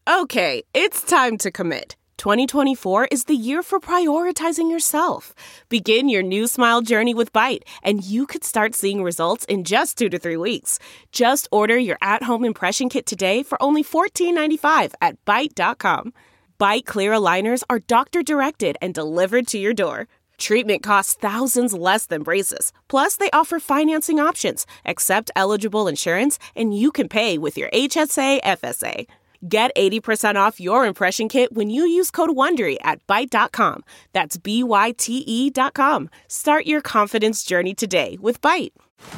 Okay, it's time to commit. 2024 is the year for prioritizing yourself. Begin your new smile journey with Byte, and you could start seeing results in just 2 to 3 weeks. Just order your at-home impression kit today for only $14.95 at Byte.com. Byte Clear aligners are doctor-directed and delivered to your door. Treatment costs thousands less than braces. Plus, they offer financing options, accept eligible insurance, and you can pay with your HSA, FSA. Get 80% off your impression kit when you use code WONDERY at Byte.com. That's BYTE.com. Start your confidence journey today with Byte.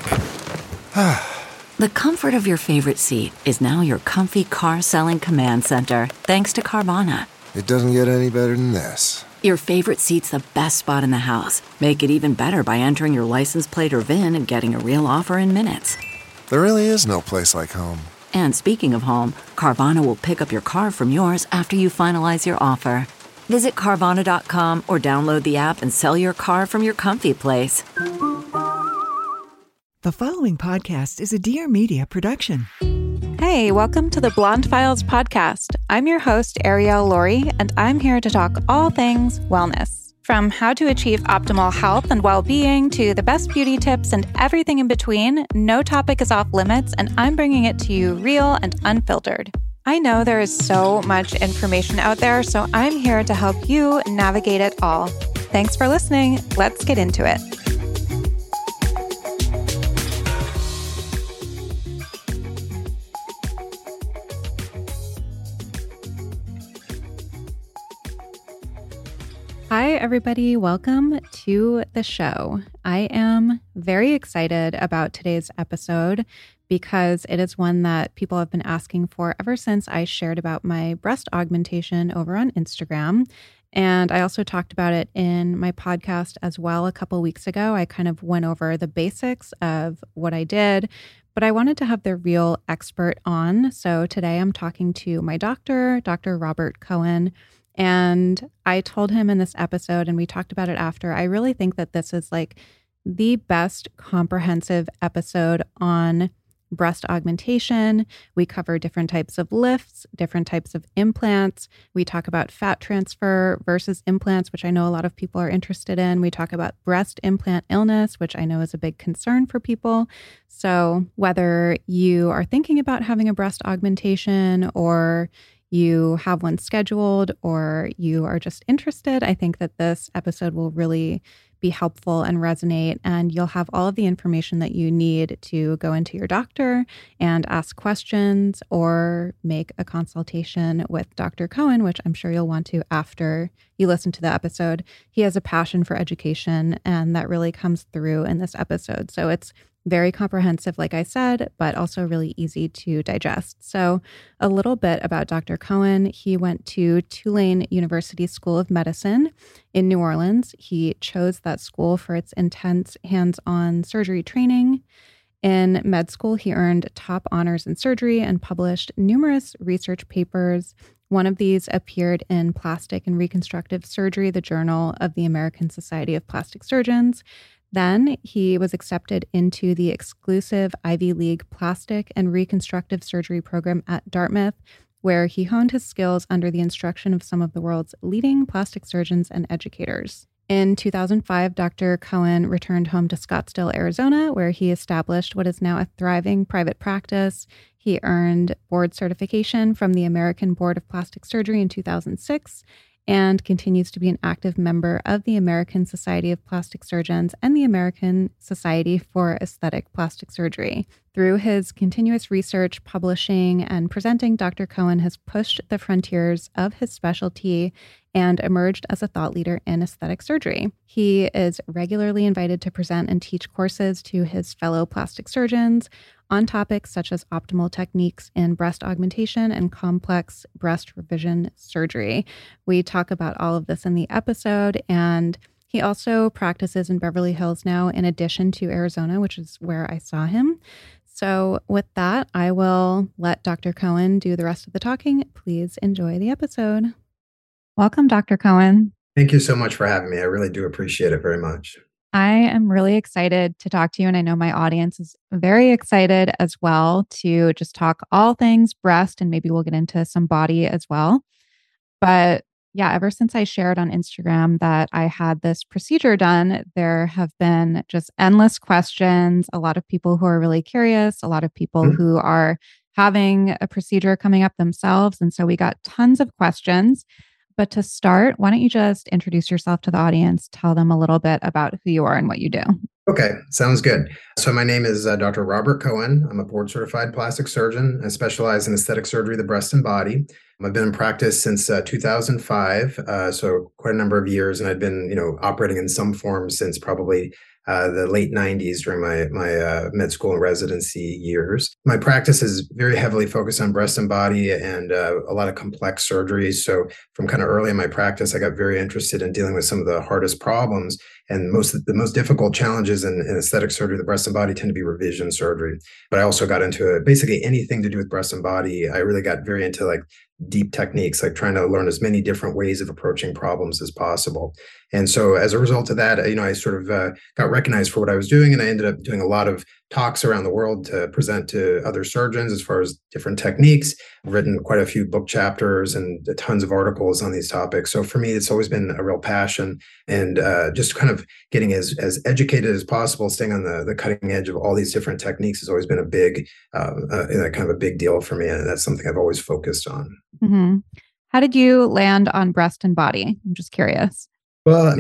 The comfort of your favorite seat is now your comfy car selling command center, thanks to Carvana. It doesn't get any better than this. Your favorite seat's the best spot in the house. Make it even better by entering your license plate or VIN and getting a real offer in minutes. There really is no place like home. And speaking of home, Carvana will pick up your car from yours after you finalize your offer. Visit Carvana.com or download the app and sell your car from your comfy place. The following podcast is a Dear Media production. Hey, welcome to the Blonde Files podcast. I'm your host, Arielle Laurie, and I'm here to talk all things wellness. From how to achieve optimal health and well-being to the best beauty tips and everything in between, no topic is off limits, and I'm bringing it to you real and unfiltered. I know there is so much information out there, so I'm here to help you navigate it all. Thanks for listening. Let's get into it. Hi, everybody. Welcome to the show. I am very excited about today's episode because it is one that people have been asking for ever since I shared about my breast augmentation over on Instagram. And I also talked about it in my podcast as well a couple weeks ago. I kind of went over the basics of what I did, but I wanted to have the real expert on. So today I'm talking to my doctor, Dr. Robert Cohen. And I told him in this episode, and we talked about it after, I really think that this is like the best comprehensive episode on breast augmentation. We cover different types of lifts, different types of implants. We talk about fat transfer versus implants, which I know a lot of people are interested in. We talk about breast implant illness, which I know is a big concern for people. So whether you are thinking about having a breast augmentation or you have one scheduled or you are just interested, I think that this episode will really be helpful and resonate, and you'll have all of the information that you need to go into your doctor and ask questions or make a consultation with Dr. Cohen, which I'm sure you'll want to after you listen to the episode. He has a passion for education, and that really comes through in this episode. So it's very comprehensive, like I said, but also really easy to digest. So a little bit about Dr. Cohen. He went to Tulane University School of Medicine in New Orleans. He chose that school for its intense hands-on surgery training. In med school, he earned top honors in surgery and published numerous research papers. One of these appeared in Plastic and Reconstructive Surgery, the Journal of the American Society of Plastic Surgeons. Then he was accepted into the exclusive Ivy League Plastic and Reconstructive Surgery program at Dartmouth, where he honed his skills under the instruction of some of the world's leading plastic surgeons and educators. In 2005, Dr. Cohen returned home to Scottsdale, Arizona, where he established what is now a thriving private practice. He earned board certification from the American Board of Plastic Surgery in 2006 and continues to be an active member of the American Society of Plastic Surgeons and the American Society for Aesthetic Plastic Surgery. Through his continuous research, publishing, and presenting, Dr. Cohen has pushed the frontiers of his specialty and emerged as a thought leader in aesthetic surgery. He is regularly invited to present and teach courses to his fellow plastic surgeons on topics such as optimal techniques in breast augmentation and complex breast revision surgery. We talk about all of this in the episode, and he also practices in Beverly Hills now, in addition to Arizona, which is where I saw him. So with that, I will let Dr. Cohen do the rest of the talking. Please enjoy the episode. Welcome, Dr. Cohen. Thank you so much for having me. I really do appreciate it very much. I am really excited to talk to you. And I know my audience is very excited as well to just talk all things breast, and maybe we'll get into some body as well. But yeah, ever since I shared on Instagram that I had this procedure done, there have been just endless questions. A lot of people who are really curious, a lot of people Mhm. who are having a procedure coming up themselves. And so we got tons of questions. But to start, why don't you just introduce yourself to the audience, tell them a little bit about who you are and what you do? Okay, sounds good. So my name is Dr. Robert Cohen. I'm a board-certified plastic surgeon. I specialize in aesthetic surgery of the breast and body. I've been in practice since 2005, so quite a number of years, and I've been, operating in some form since probably the late 90s during my med school and residency years. My practice is very heavily focused on breast and body and a lot of complex surgeries. So from kind of early in my practice, I got very interested in dealing with some of the hardest problems. And the most difficult challenges in aesthetic surgery, the breast and body, tend to be revision surgery. But I also got into basically anything to do with breast and body. I really got very into like deep techniques, like trying to learn as many different ways of approaching problems as possible. And so as a result of that, I sort of got recognized for what I was doing, and I ended up doing a lot of talks around the world to present to other surgeons as far as different techniques. I've written quite a few book chapters and tons of articles on these topics. So for me, it's always been a real passion, and just kind of getting as educated as possible, staying on the cutting edge of all these different techniques has always been a big, kind of a big deal for me. And that's something I've always focused on. Mm-hmm. How did you land on breast and body? I'm just curious. Well,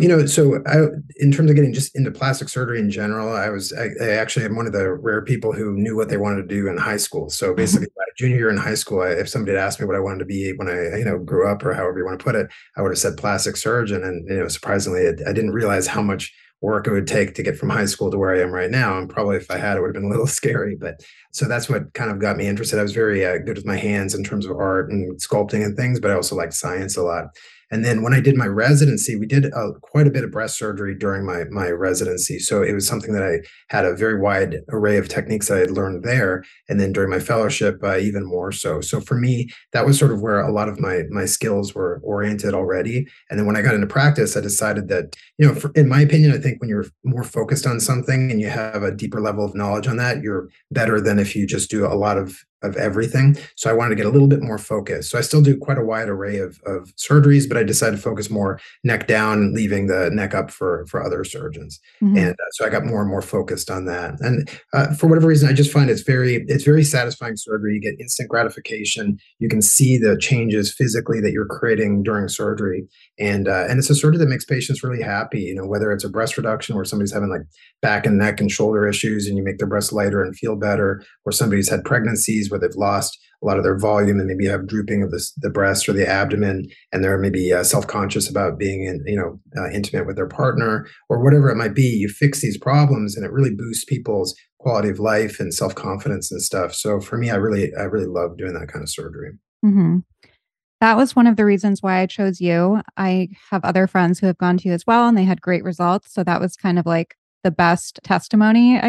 in terms of getting just into plastic surgery in general, I actually am one of the rare people who knew what they wanted to do in high school. So basically, my junior year in high school, if somebody had asked me what I wanted to be when I, grew up, or however you want to put it, I would have said plastic surgeon. And, surprisingly, I didn't realize how much work it would take to get from high school to where I am right now. And probably if I had, it would have been a little scary. But so that's what kind of got me interested. I was very good with my hands in terms of art and sculpting and things, but I also liked science a lot. And then when I did my residency, we did quite a bit of breast surgery during my residency. So it was something that I had a very wide array of techniques that I had learned there. And then during my fellowship, even more so. So for me, that was sort of where a lot of my skills were oriented already. And then when I got into practice, I decided that, in my opinion, I think when you're more focused on something and you have a deeper level of knowledge on that, you're better than if you just do a lot of everything. So I wanted to get a little bit more focused. So I still do quite a wide array of surgeries, but I decided to focus more neck down, leaving the neck up for other surgeons. Mm-hmm. And so I got more and more focused on that. And for whatever reason, I just find it's very satisfying surgery. You get instant gratification. You can see the changes physically that you're creating during surgery. And it's a surgery that makes patients really happy, whether it's a breast reduction where somebody's having like back and neck and shoulder issues and you make their breasts lighter and feel better, or somebody's had pregnancies where they've lost a lot of their volume and maybe have drooping of the breast or the abdomen, and they're maybe self-conscious about being intimate with their partner or whatever it might be. You fix these problems and it really boosts people's quality of life and self-confidence and stuff. So for me, I really love doing that kind of surgery. Mm-hmm. That was one of the reasons why I chose you. I have other friends who have gone to you as well, and they had great results. So that was kind of like the best testimonial.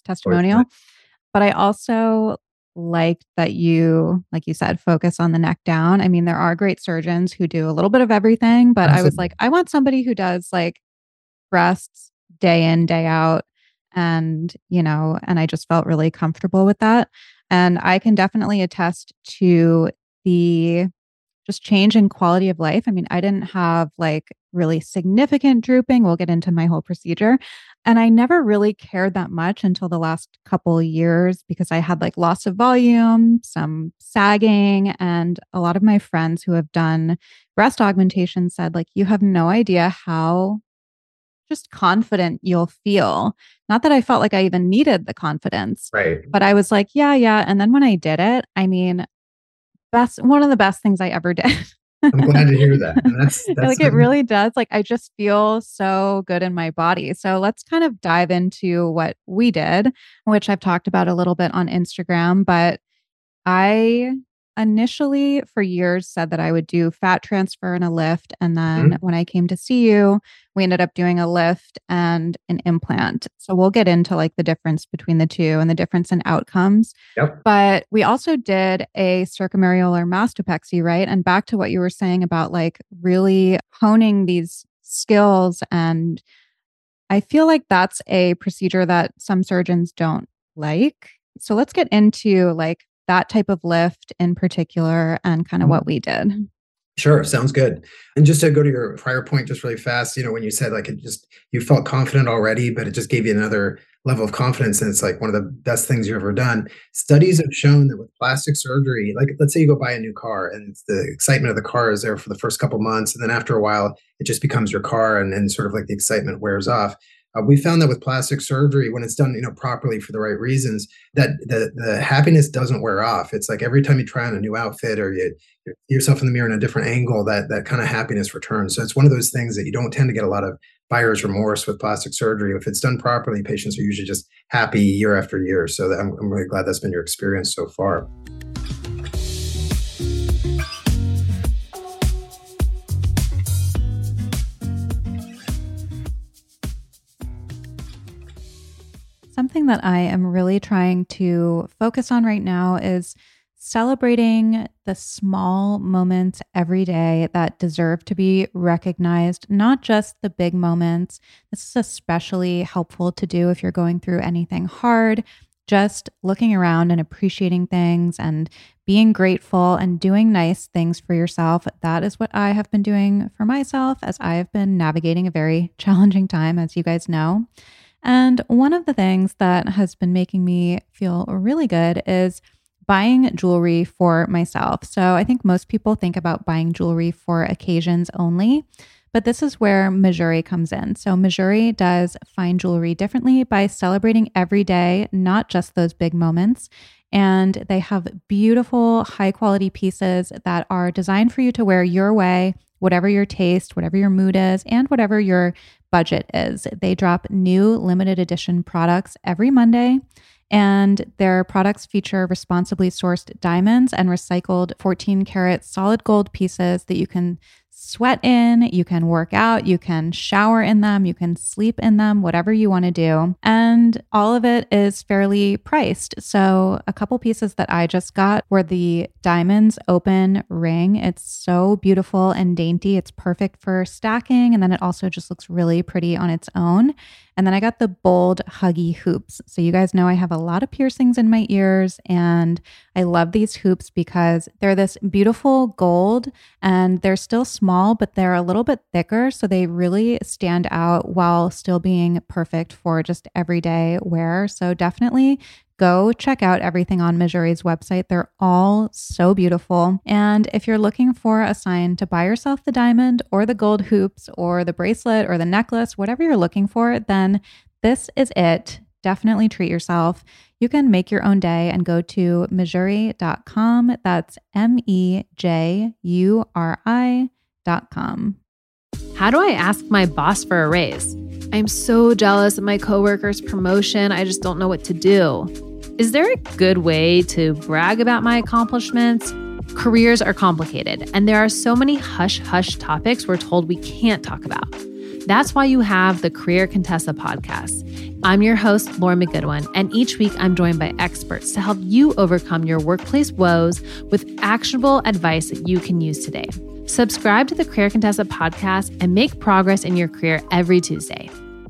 But I also liked that you, like you said, focus on the neck down. I mean, there are great surgeons who do a little bit of everything, but Absolutely. I was like, I want somebody who does like breasts day in, day out. And, and I just felt really comfortable with that. And I can definitely attest to the just change in quality of life. I mean, I didn't have like really significant drooping. We'll get into my whole procedure. And I never really cared that much until the last couple of years because I had like loss of volume, some sagging, and a lot of my friends who have done breast augmentation said like, you have no idea how just confident you'll feel. Not that I felt like I even needed the confidence, Right. but I was like, yeah. And then when I did it, I mean, one of the best things I ever did. I'm glad to hear that. And that's like it really does. Like I just feel so good in my body. So let's kind of dive into what we did, which I've talked about a little bit on Instagram, but I initially for years said that I would do fat transfer and a lift. And then when I came to see you, we ended up doing a lift and an implant. So we'll get into like the difference between the two and the difference in outcomes. Yep. But we also did a circumammary mastopexy, right? And back to what you were saying about like really honing these skills and I feel like that's a procedure that some surgeons don't like. So let's get into like that type of lift in particular and kind of what we did. Sure. Sounds good. And just to go to your prior point, just really fast, when you said like you felt confident already, but it just gave you another level of confidence. And it's like one of the best things you've ever done. Studies have shown that with plastic surgery, like let's say you go buy a new car and it's the excitement of the car is there for the first couple of months. And then after a while, it just becomes your car and sort of like the excitement wears off. We found that with plastic surgery, when it's done, properly for the right reasons, that the happiness doesn't wear off. It's like every time you try on a new outfit or you see yourself in the mirror in a different angle, that kind of happiness returns. So it's one of those things that you don't tend to get a lot of buyer's remorse with plastic surgery. If it's done properly, patients are usually just happy year after year. So I'm really glad that's been your experience so far. Something that I am really trying to focus on right now is celebrating the small moments every day that deserve to be recognized, not just the big moments. This is especially helpful to do if you're going through anything hard. Just looking around and appreciating things and being grateful and doing nice things for yourself. That is what I have been doing for myself as I have been navigating a very challenging time, as you guys know. And one of the things that has been making me feel really good is buying jewelry for myself. So I think most people think about buying jewelry for occasions only, but this is where Mejuri comes in. So Mejuri does fine jewelry differently by celebrating every day, not just those big moments. And they have beautiful, high quality pieces that are designed for you to wear your way, whatever your taste, whatever your mood is, and whatever your budget is. They drop new limited edition products every Monday, and their products feature responsibly sourced diamonds and recycled 14 karat solid gold pieces that you can sweat in, you can work out, you can shower in them, you can sleep in them, whatever you want to do. And all of it is fairly priced. So a couple pieces that I just got were the Diamonds Open ring. It's so beautiful and dainty. It's perfect for stacking. And then it also just looks really pretty on its own. And then I got the Bold Huggy hoops. So you guys know I have a lot of piercings in my ears, and I love these hoops because they're this beautiful gold and they're still small, but they're a little bit thicker. So they really stand out while still being perfect for just everyday wear. So definitely go check out everything on Mejuri's website. They're all so beautiful. And if you're looking for a sign to buy yourself the diamond or the gold hoops or the bracelet or the necklace, whatever you're looking for, then this is it. Definitely treat yourself. You can make your own day and go to mejuri.com. That's MEJURI.com. How do I ask my boss for a raise? I'm so jealous of my coworker's promotion. I just don't know what to do. Is there a good way to brag about my accomplishments? Careers are complicated, and there are so many hush-hush topics we're told we can't talk about. That's why you have the Career Contessa podcast. I'm your host, Lauren McGoodwin, and each week I'm joined by experts to help you overcome your workplace woes with actionable advice that you can use today. Subscribe to the Career Contessa podcast and make progress in your career every Tuesday.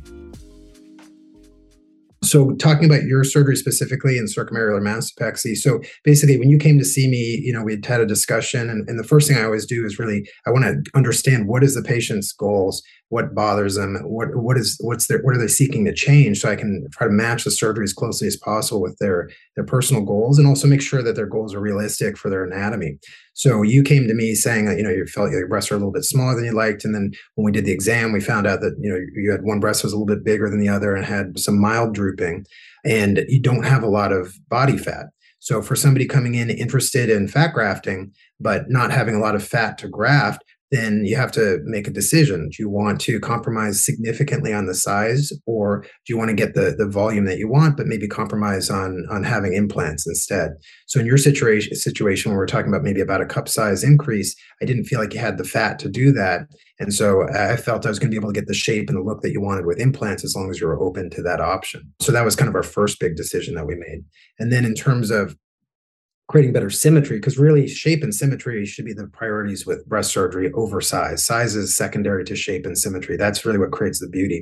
So talking about your surgery specifically and circummacular mastopexy. So basically when you came to see me, we had a discussion, and the first thing I always do is I want to understand what is the patient's goals, what bothers them, what are they seeking to change, so I can try to match the surgery as closely as possible with their personal goals, and also make sure that their goals are realistic for their anatomy. So you came to me saying that, you felt your breasts were a little bit smaller than you liked. And then when we did the exam, we found out that, you had one breast was a little bit bigger than the other and had some mild drooping, and you don't have a lot of body fat. So for somebody coming in interested in fat grafting, but not having a lot of fat to graft, then you have to make a decision. Do you want to compromise significantly on the size, or do you want to get the volume that you want, but maybe compromise on having implants instead? So in your situation where we're talking about maybe about a cup size increase, I didn't feel like you had the fat to do that. And so I felt I was going to be able to get the shape and the look that you wanted with implants as long as you were open to that option. So that was kind of our first big decision that we made. And then in terms of creating better symmetry, because really shape and symmetry should be the priorities with breast surgery over size. Size is secondary to shape and symmetry. That's really what creates the beauty.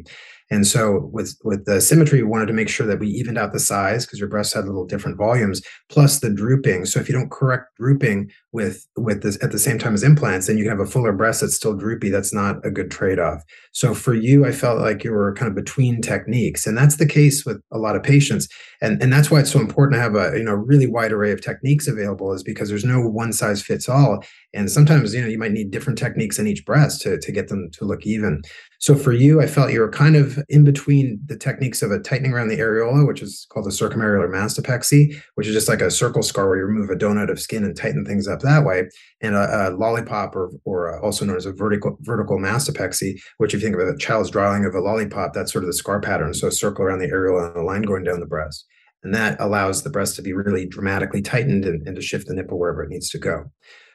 And so with the symmetry, we wanted to make sure that we evened out the size because your breasts had little different volumes, plus the drooping. So if you don't correct drooping with this at the same time as implants, then you have a fuller breast that's still droopy. That's not a good trade-off. So for you, I felt like you were kind of between techniques. And that's the case with a lot of patients. And that's why it's so important to have a really wide array of techniques available, is because there's no one size fits all. And sometimes, you might need different techniques in each breast to get them to look even. So for you, I felt you were kind of in between the techniques of a tightening around the areola, which is called a circumareolar mastopexy, which is just like a circle scar where you remove a donut of skin and tighten things up that way, and a lollipop, or also known as a vertical mastopexy, which if you think of a child's drawing of a lollipop, that's sort of the scar pattern. So a circle around the areola and a line going down the breast. And that allows the breast to be really dramatically tightened and to shift the nipple wherever it needs to go.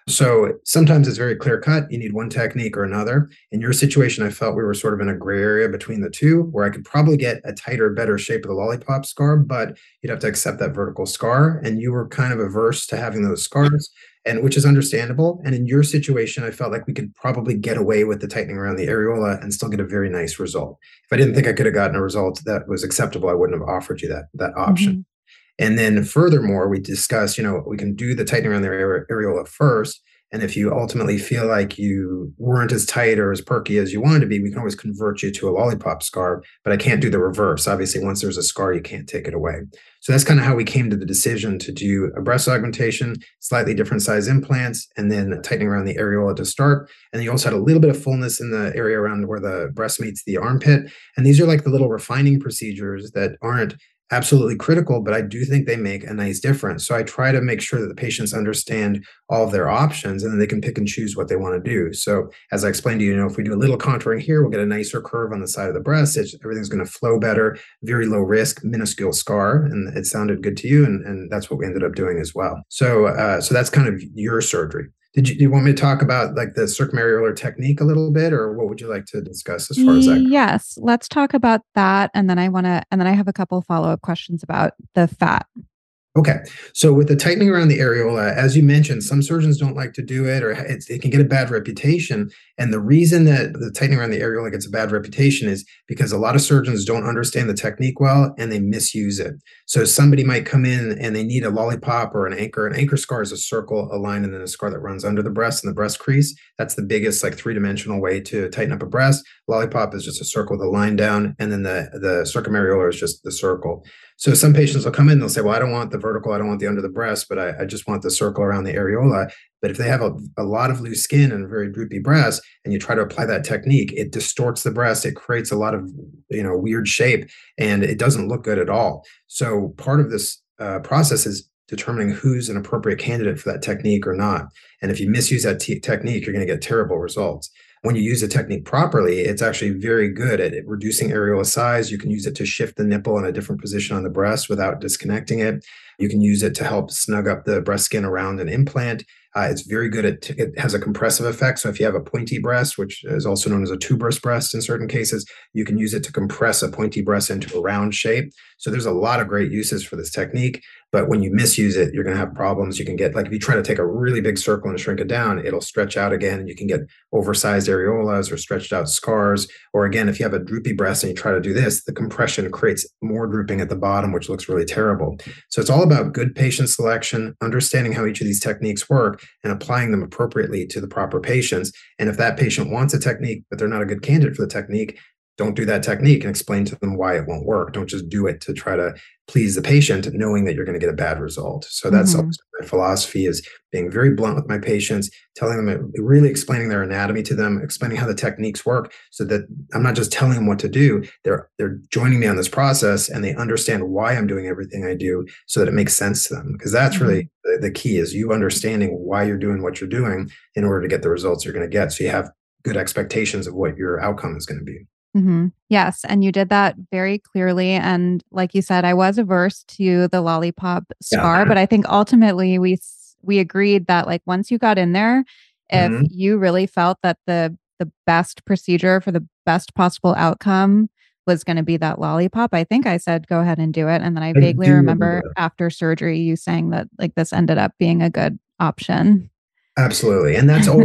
So sometimes it's very clear cut. You need one technique or another. In your situation, I felt we were sort of in a gray area between the two, where I could probably get a tighter, better shape of the lollipop scar, but you'd have to accept that vertical scar. And you were kind of averse to having those scars, and which is understandable. And in your situation, I felt like we could probably get away with the tightening around the areola and still get a very nice result. If I didn't think I could have gotten a result that was acceptable, I wouldn't have offered you that option. Mm-hmm. And then furthermore, we discussed, we can do the tightening around the areola first. And if you ultimately feel like you weren't as tight or as perky as you wanted to be, we can always convert you to a lollipop scar, but I can't do the reverse. Obviously, once there's a scar, you can't take it away. So that's kind of how we came to the decision to do a breast augmentation, slightly different size implants, and then tightening around the areola to start. And then you also had a little bit of fullness in the area around where the breast meets the armpit. And these are like the little refining procedures that aren't absolutely critical, but I do think they make a nice difference. So I try to make sure that the patients understand all of their options, and then they can pick and choose what they want to do. So as I explained to you, if we do a little contouring here, we'll get a nicer curve on the side of the breast. Everything's going to flow better, very low risk, minuscule scar. And it sounded good to you. And that's what we ended up doing as well. So that's kind of your surgery. Do you want me to talk about like the circumareolar technique a little bit, or what would you like to discuss as far as that? Yes, let's talk about that. And then I have a couple follow-up questions about the fat. Okay. So with the tightening around the areola, as you mentioned, some surgeons don't like to do it, or it can get a bad reputation. And the reason that the tightening around the areola gets a bad reputation is because a lot of surgeons don't understand the technique well and they misuse it. So somebody might come in and they need a lollipop or an anchor. An anchor scar is a circle, a line, and then a scar that runs under the breast and the breast crease. That's the biggest, like, three-dimensional way to tighten up a breast. Lollipop is just a circle with a line down, and then the circumareolar is just the circle. So some patients will come in and they'll say, well, I don't want the vertical, I don't want the under the breast, but I just want the circle around the areola. But if they have a lot of loose skin and a very droopy breast, and you try to apply that technique, it distorts the breast. It creates a lot of weird shape, and it doesn't look good at all. So part of this process is determining who's an appropriate candidate for that technique or not. And if you misuse that technique, you're going to get terrible results. When you use the technique properly, it's actually very good at reducing areola size. You can use it to shift the nipple in a different position on the breast without disconnecting it. You can use it to help snug up the breast skin around an implant. It's very good it has a compressive effect. So if you have a pointy breast, which is also known as a tuberous breast in certain cases, you can use it to compress a pointy breast into a round shape. So there's a lot of great uses for this technique. But when you misuse it, you're going to have problems. You can get, like, if you try to take a really big circle and shrink it down, it'll stretch out again, and you can get oversized areolas or stretched out scars. Or again, if you have a droopy breast and you try to do this, the compression creates more drooping at the bottom, which looks really terrible. So it's all about good patient selection, understanding how each of these techniques work, and applying them appropriately to the proper patients. And if that patient wants a technique, but they're not a good candidate for the technique, don't do that technique, and explain to them why it won't work. Don't just do it to try to please the patient, knowing that you're going to get a bad result. So that's also my philosophy, is being very blunt with my patients, telling them, really explaining their anatomy to them, explaining how the techniques work, so that I'm not just telling them what to do. They're joining me on this process, and they understand why I'm doing everything I do, so that it makes sense to them. Because that's really the key, is you understanding why you're doing what you're doing in order to get the results you're going to get. So you have good expectations of what your outcome is going to be. Mm-hmm. Yes. And you did that very clearly. And like you said, I was averse to the lollipop scar, but I think ultimately we agreed that, like, once you got in there, if you really felt that the best procedure for the best possible outcome was going to be that lollipop, I think I said, go ahead and do it. And then I vaguely remember after surgery, you saying that, like, this ended up being a good option. Absolutely. And that's always,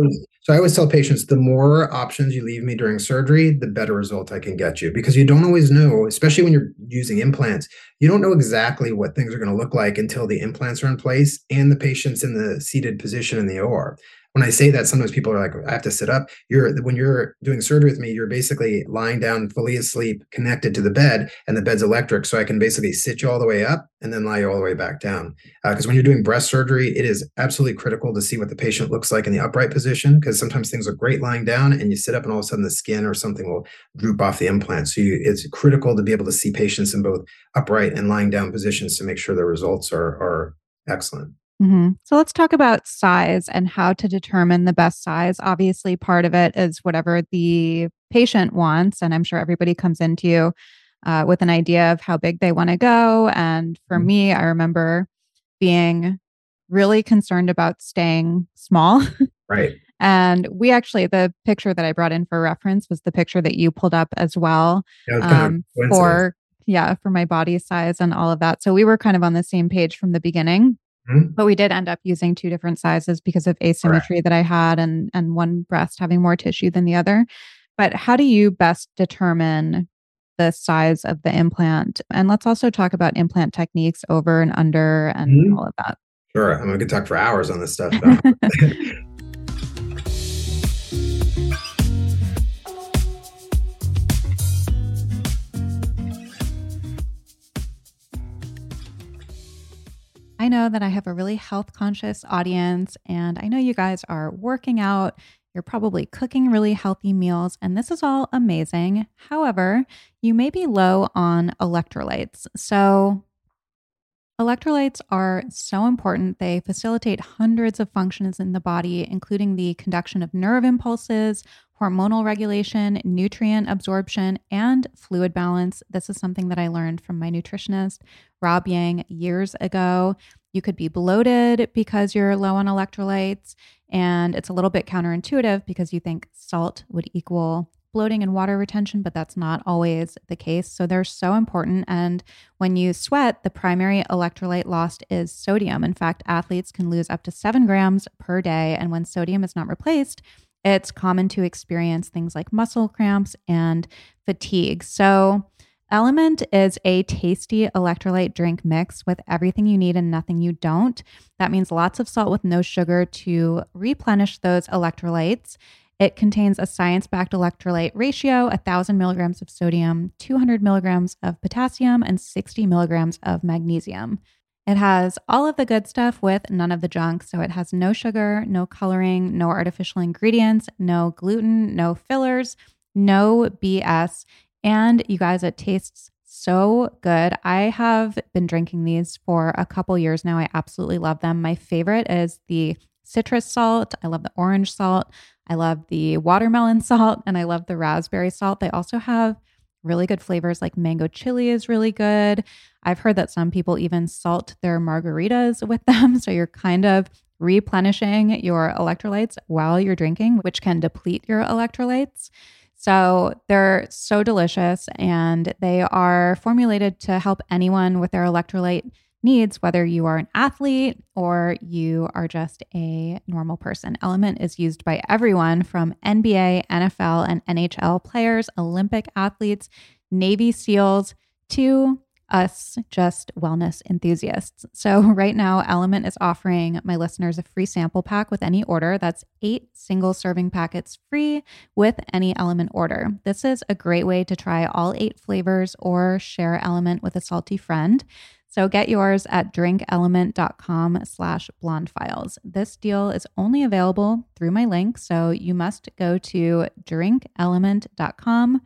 So I always tell patients, the more options you leave me during surgery, the better result I can get you, because you don't always know, especially when you're using implants, you don't know exactly what things are going to look like until the implants are in place and the patient's in the seated position in the OR. When I say that, sometimes people are like, I have to sit up. When you're doing surgery with me, you're basically lying down fully asleep, connected to the bed, and the bed's electric. So I can basically sit you all the way up and then lie you all the way back down. Because when you're doing breast surgery, it is absolutely critical to see what the patient looks like in the upright position, because sometimes things look great lying down and you sit up and all of a sudden the skin or something will droop off the implant. So it's critical to be able to see patients in both upright and lying down positions to make sure the results are excellent. Mm-hmm. So let's talk about size and how to determine the best size. Obviously, part of it is whatever the patient wants. And I'm sure everybody comes into you with an idea of how big they want to go. And for me, I remember being really concerned about staying small. Right. And the picture that I brought in for reference was the picture that you pulled up as well for my body size and all of that. So we were kind of on the same page from the beginning. But we did end up using two different sizes because of asymmetry that I had and one breast having more tissue than the other. But how do you best determine the size of the implant? And let's also talk about implant techniques, over and under and all of that. Sure. I could talk for hours on this stuff. I know that I have a really health conscious audience, and I know you guys are working out. You're probably cooking really healthy meals, and this is all amazing. However, you may be low on electrolytes. So electrolytes are so important. They facilitate hundreds of functions in the body, including the conduction of nerve impulses, hormonal regulation, nutrient absorption, and fluid balance. This is something that I learned from my nutritionist, Rob Yang, years ago. You could be bloated because you're low on electrolytes, and it's a little bit counterintuitive because you think salt would equal bloating and water retention, but that's not always the case. So they're so important. And when you sweat, the primary electrolyte lost is sodium. In fact, athletes can lose up to 7 grams per day. And when sodium is not replaced, it's common to experience things like muscle cramps and fatigue. So Element is a tasty electrolyte drink mix with everything you need and nothing you don't. That means lots of salt with no sugar to replenish those electrolytes. It contains a science-backed electrolyte ratio, 1,000 milligrams of sodium, 200 milligrams of potassium, and 60 milligrams of magnesium. It has all of the good stuff with none of the junk. So it has no sugar, no coloring, no artificial ingredients, no gluten, no fillers, no BS. And you guys, it tastes so good. I have been drinking these for a couple years now. I absolutely love them. My favorite is the citrus salt. I love the orange salt. I love the watermelon salt, and I love the raspberry salt. They also have really good flavors, like mango chili is really good. I've heard that some people even salt their margaritas with them. So you're kind of replenishing your electrolytes while you're drinking, which can deplete your electrolytes. So they're so delicious, and they are formulated to help anyone with their electrolyte needs, whether you are an athlete or you are just a normal person. Element is used by everyone from NBA, NFL, and NHL players, Olympic athletes, Navy SEALs, to us just wellness enthusiasts. So right now, Element is offering my listeners a free sample pack with any order. That's 8 single serving packets free with any Element order. This is a great way to try all 8 flavors or share Element with a salty friend. So get yours at drinkelement.com/blondefiles. This deal is only available through my link, so you must go to drinkelement.com,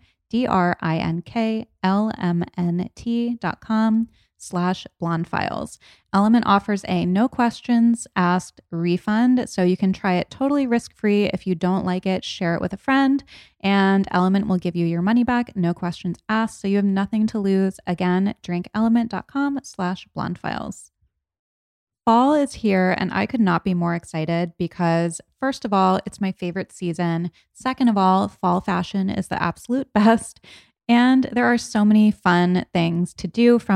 drinklmnt.com/blondefiles. Element offers a no questions asked refund, so you can try it totally risk-free. If you don't like it, share it with a friend, and Element will give you your money back, no questions asked, so you have nothing to lose. Again, drinkelement.com/blondefiles. Fall is here, and I could not be more excited because, first of all, it's my favorite season. Second of all, fall fashion is the absolute best. And there are so many fun things to do, from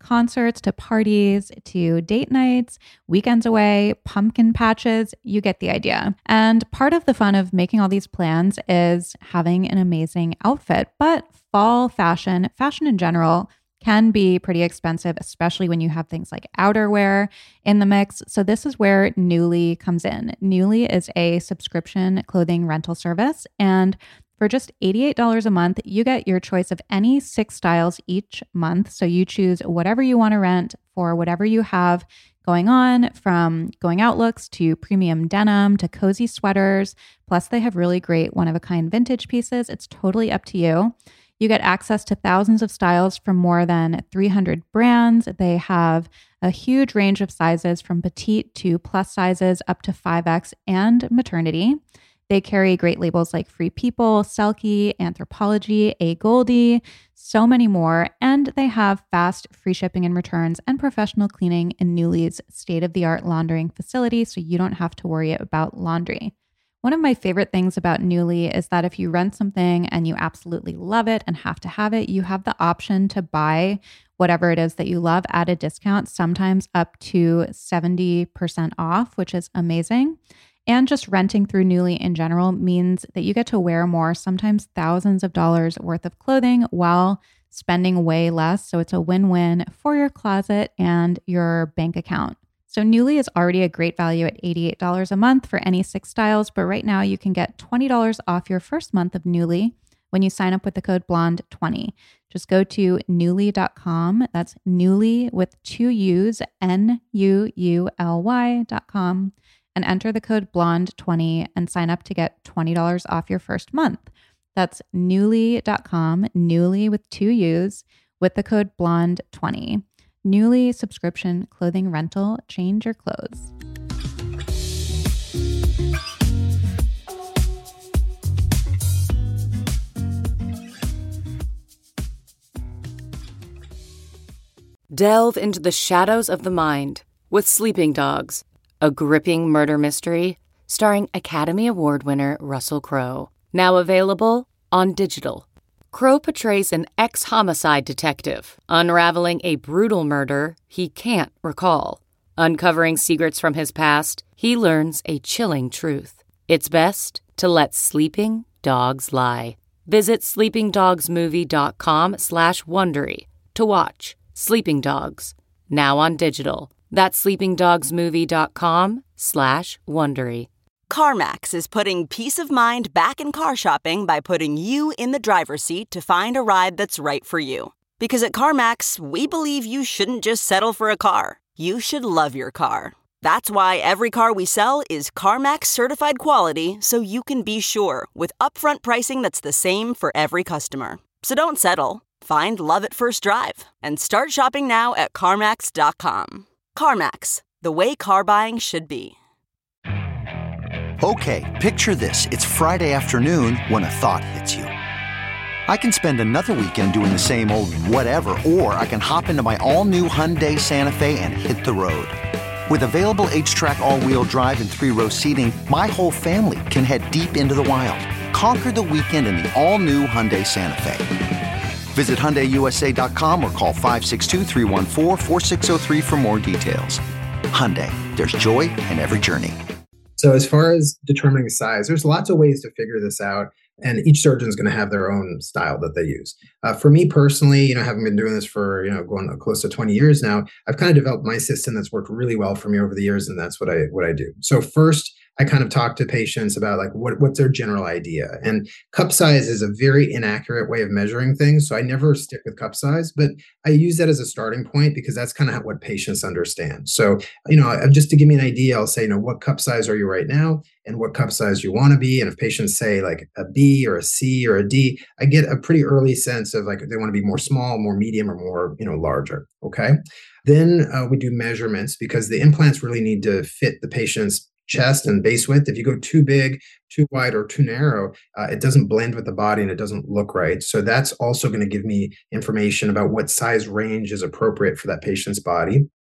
concerts to parties to date nights, weekends away, pumpkin patches. You get the idea. And part of the fun of making all these plans is having an amazing outfit. But fall fashion in general, can be pretty expensive, especially when you have things like outerwear in the mix. So this is where Nuuly comes in. Nuuly is a subscription clothing rental service, and for just $88 a month, you get your choice of any 6 styles each month. So you choose whatever you want to rent for whatever you have going on, from going out looks to premium denim to cozy sweaters. Plus, they have really great one-of-a-kind vintage pieces. It's totally up to you. You get access to thousands of styles from more than 300 brands. They have a huge range of sizes from petite to plus sizes up to 5X and maternity. They carry great labels like Free People, Selkie, Anthropologie, A Goldie, so many more. And they have fast free shipping and returns and professional cleaning in Nuuly's state-of-the-art laundering facility, so you don't have to worry about laundry. One of my favorite things about Nuuly is that if you rent something and you absolutely love it and have to have it, you have the option to buy whatever it is that you love at a discount, sometimes up to 70% off, which is amazing. And just renting through Nuuly in general means that you get to wear more, sometimes thousands of dollars worth of clothing while spending way less. So it's a win-win for your closet and your bank account. So Nuuly is already a great value at $88 a month for any 6 styles, but right now you can get $20 off your first month of Nuuly when you sign up with the code BLONDE20. Just go to Nuuly.com. That's Nuuly with 2 U's, Nuuly.com, and enter the code BLONDE20 and sign up to get $20 off your first month. That's Nuuly.com, Nuuly with 2 U's, with the code BLONDE20. Nuuly subscription clothing rental. Change your clothes. Delve into the shadows of the mind with Sleeping Dogs, a gripping murder mystery starring Academy Award winner Russell Crowe. Now available on digital. Crowe portrays an ex-homicide detective unraveling a brutal murder he can't recall. Uncovering secrets from his past, he learns a chilling truth. It's best to let sleeping dogs lie. Visit sleepingdogsmovie.com/Wondery to watch Sleeping Dogs, now on digital. That's sleepingdogsmovie.com/Wondery. CarMax is putting peace of mind back in car shopping by putting you in the driver's seat to find a ride that's right for you. Because at CarMax, we believe you shouldn't just settle for a car. You should love your car. That's why every car we sell is CarMax certified quality, so you can be sure with upfront pricing that's the same for every customer. So don't settle. Find love at first drive and start shopping now at CarMax.com. CarMax, the way car buying should be. Okay, picture this. It's Friday afternoon when a thought hits you. I can spend another weekend doing the same old whatever, or I can hop into my all-new Hyundai Santa Fe and hit the road. With available H-Track all-wheel drive and 3-row seating, my whole family can head deep into the wild. Conquer the weekend in the all-new Hyundai Santa Fe. Visit HyundaiUSA.com or call 562-314-4603 for more details. Hyundai, there's joy in every journey. So as far as determining size, there's lots of ways to figure this out. And each surgeon is going to have their own style that they use. For me personally, having been doing this for, going close to 20 years now, I've kind of developed my system that's worked really well for me over the years. And that's what I do. So first, I kind of talk to patients about what's their general idea. And cup size is a very inaccurate way of measuring things. So I never stick with cup size, but I use that as a starting point because that's kind of what patients understand. So, just to give me an idea, I'll say, what cup size are you right now and what cup size you want to be. And if patients say like a B or a C or a D, I get a pretty early sense of they want to be more small, more medium, or more, larger. Okay. Then we do measurements because the implants really need to fit the patient's chest and base width. If you go too big, too wide, or too narrow, it doesn't blend with the body and it doesn't look right. So that's also going to give me information about what size range is appropriate for that patient's body.